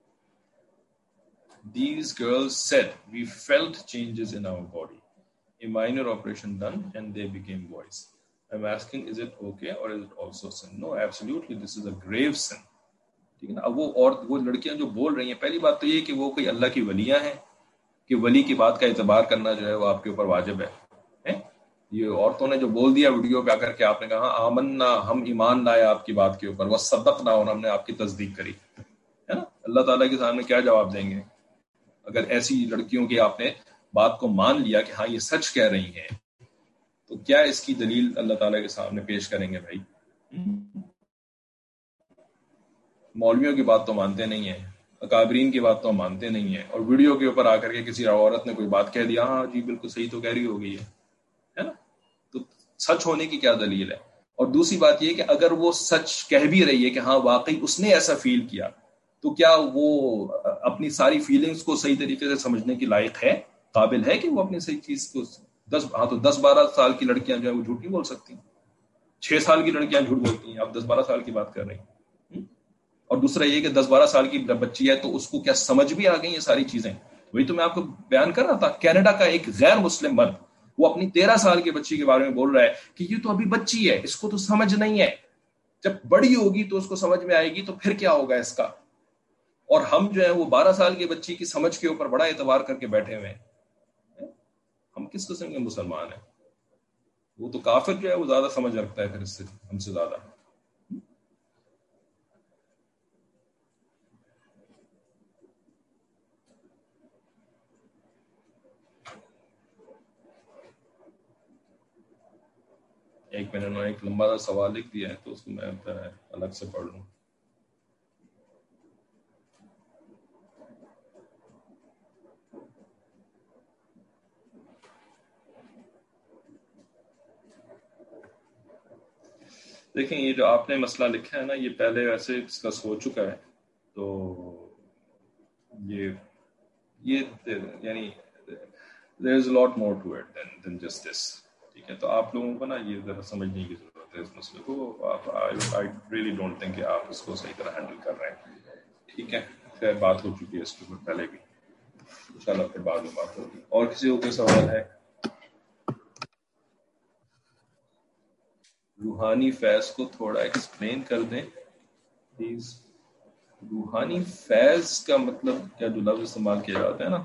These girls said we felt changes in our body. A minor operation done and they became boys. I'm asking, is it okay or is it also sin? No, absolutely, this is a grave sin. ٹھیک ہے نا. اب وہ اور وہ لڑکیاں جو بول رہی ہیں، پہلی بات تو یہ کہ وہ کوئی اللہ کی ولیاں ہیں کہ ولی کی بات کا اعتبار کرنا جو ہے وہ آپ کے اوپر واجب ہے. یہ عورتوں نے جو بول دیا ویڈیو پہ آ کر کے، آپ نے کہا آمنا، ہم ایمان لائے آپ کی بات کے اوپر، وہ صدق نہ ہونا، ہم نے آپ کی تصدیق کری، ہے نا. اللہ تعالیٰ کے سامنے کیا جواب دیں گے اگر ایسی لڑکیوں کی آپ نے بات کو مان لیا کہ ہاں یہ سچ کہہ رہی ہیں؟ تو کیا اس کی دلیل اللہ تعالیٰ کے سامنے پیش کریں گے بھائی؟ مولویوں کی بات تو مانتے نہیں ہیں، اکابرین کی بات تو مانتے نہیں ہیں، اور ویڈیو کے اوپر آ کر کے کسی عورت نے کوئی بات کہہ دیا، ہاں جی بالکل صحیح تو کہہ رہی ہوگی ہے نا. تو سچ ہونے کی کیا دلیل ہے؟ اور دوسری بات یہ کہ اگر وہ سچ کہہ بھی رہی ہے کہ ہاں واقعی اس نے ایسا فیل کیا، تو کیا وہ اپنی ساری فیلنگز کو صحیح طریقے سے سمجھنے کی لائق ہے، قابل ہے کہ وہ اپنی صحیح چیز کو دس ہاں تو دس بارہ سال کی لڑکیاں جو ہے وہ جھوٹ نہیں بول سکتی، چھ سال کی لڑکیاں جھوٹ بولتی ہیں، آپ دس بارہ سال کی بات کر رہی ہیں. اور دوسرا یہ کہ دس بارہ سال کی بچی ہے تو اس کو کیا سمجھ بھی آ گئی یہ ساری چیزیں؟ وہی تو میں آپ کو بیان کر رہا تھا. کینیڈا کا ایک غیر مسلم مرد وہ اپنی تیرہ سال کی بچی کے بارے میں بول رہا ہے کہ یہ تو ابھی بچی ہے، اس کو تو سمجھ نہیں ہے، جب بڑی ہوگی تو اس کو سمجھ میں آئے گی، تو پھر کیا ہوگا اس کا. اور ہم جو ہے وہ بارہ سال کی بچی کی سمجھ کے اوپر بڑا اعتبار کر کے بیٹھے ہوئے ہیں. ہم کس قسم کے مسلمان ہیں؟ وہ تو کافر جو ہے وہ زیادہ سمجھ رکھتا ہے پھر اس سے ہم سے زیادہ. ایک میں نے ایک لمبا سا سوال لکھ دیا ہے تو اس کو میں الگ سے پڑھ لوں. دیکھیں یہ جو آپ نے مسئلہ لکھا ہے نا یہ پہلے ویسے ڈسکس ہو چکا ہے، تو یہ یہ یعنی there is a lot more to it than than just this. ٹھیک ہے، تو آپ لوگوں کو نا یہ ذرا سمجھنے کی ضرورت ہے اس مسئلے کو. I really don't think کہ آپ اس کو صحیح طرح ہینڈل کر رہے ہیں. ٹھیک ہے، خیر بات ہو چکی ہے اس کے اوپر پہلے بھی، انشاءاللہ پھر بعد میں بات ہوگی. اور کسی کو کوئی سوال ہے؟ روحانی فیض کو تھوڑا ایکسپلین کر دیں پلیز. روحانی فیض کا مطلب کیا جو لفظ استعمال کیا جاتا ہے نا،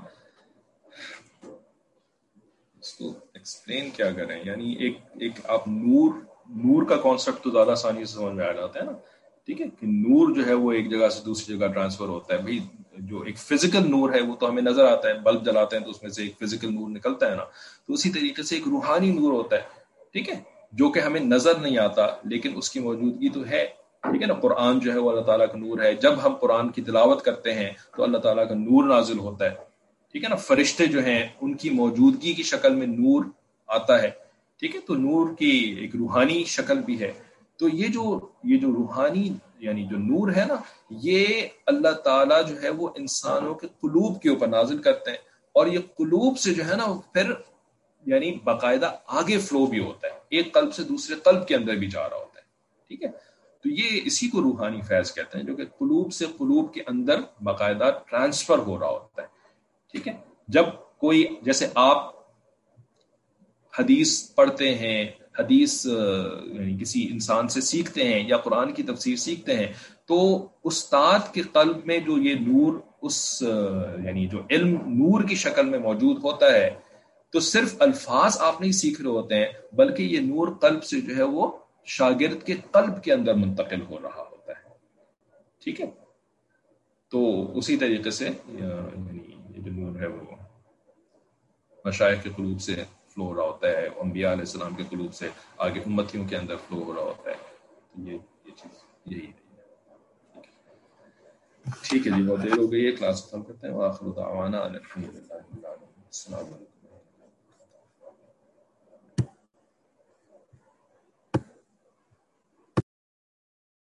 اس کو ایکسپلین کیا کریں. یعنی ایک ایک آپ نور نور کا کانسیپٹ تو زیادہ آسانی سے سمجھ میں آ جاتا ہے نا. ٹھیک ہے، کہ نور جو ہے وہ ایک جگہ سے دوسری جگہ ٹرانسفر ہوتا ہے. بھائی جو ایک فزیکل نور ہے وہ تو ہمیں نظر آتا ہے، بلب جلاتے ہیں تو اس میں سے ایک فزیکل نور نکلتا ہے نا. تو اسی طریقے سے ایک روحانی نور ہوتا ہے، ٹھیک ہے، جو کہ ہمیں نظر نہیں آتا لیکن اس کی موجودگی تو ہے. ٹھیک ہے نا، قرآن جو ہے وہ اللہ تعالیٰ کا نور ہے. جب ہم قرآن کی تلاوت کرتے ہیں تو اللہ تعالیٰ کا نور نازل ہوتا ہے. ٹھیک ہے نا، فرشتے جو ہیں ان کی موجودگی کی شکل میں نور آتا ہے. ٹھیک ہے، تو نور کی ایک روحانی شکل بھی ہے. تو یہ جو یہ جو روحانی یعنی جو نور ہے نا، یہ اللہ تعالیٰ جو ہے وہ انسانوں کے قلوب کے اوپر نازل کرتے ہیں، اور یہ قلوب سے جو ہے نا پھر یعنی باقاعدہ آگے فلو بھی ہوتا ہے، ایک قلب سے دوسرے قلب کے اندر بھی جا رہا ہوتا ہے. ٹھیک ہے، تو یہ اسی کو روحانی فیض کہتے ہیں، جو کہ قلوب سے قلوب کے اندر باقاعدہ ٹرانسفر ہو رہا ہوتا ہے. ٹھیک ہے، جب کوئی جیسے آپ حدیث پڑھتے ہیں، حدیث یعنی کسی انسان سے سیکھتے ہیں یا قرآن کی تفسیر سیکھتے ہیں، تو استاد کے قلب میں جو یہ نور اس یعنی جو علم نور کی شکل میں موجود ہوتا ہے، تو صرف الفاظ آپ نہیں سیکھ رہے ہوتے ہیں بلکہ یہ نور قلب سے جو ہے وہ شاگرد کے قلب کے اندر منتقل ہو رہا ہوتا ہے. ٹھیک ہے، تو اسی طریقے سے یعنی یہ جو نور ہے وہ مشائخ کے قلوب سے فلو ہو رہا ہوتا ہے، انبیاء علیہ السلام کے قلوب سے آگے امتیوں کے اندر فلو ہو رہا ہوتا ہے. تو یہ یہ چیز یہی ہے. ٹھیک ہے جی، بہت دیر ہو گئی ہے، کلاس ختم کرتے ہیں. وآخر دعوانا ان الحمد للہ رب العالمین. السلام علیکم.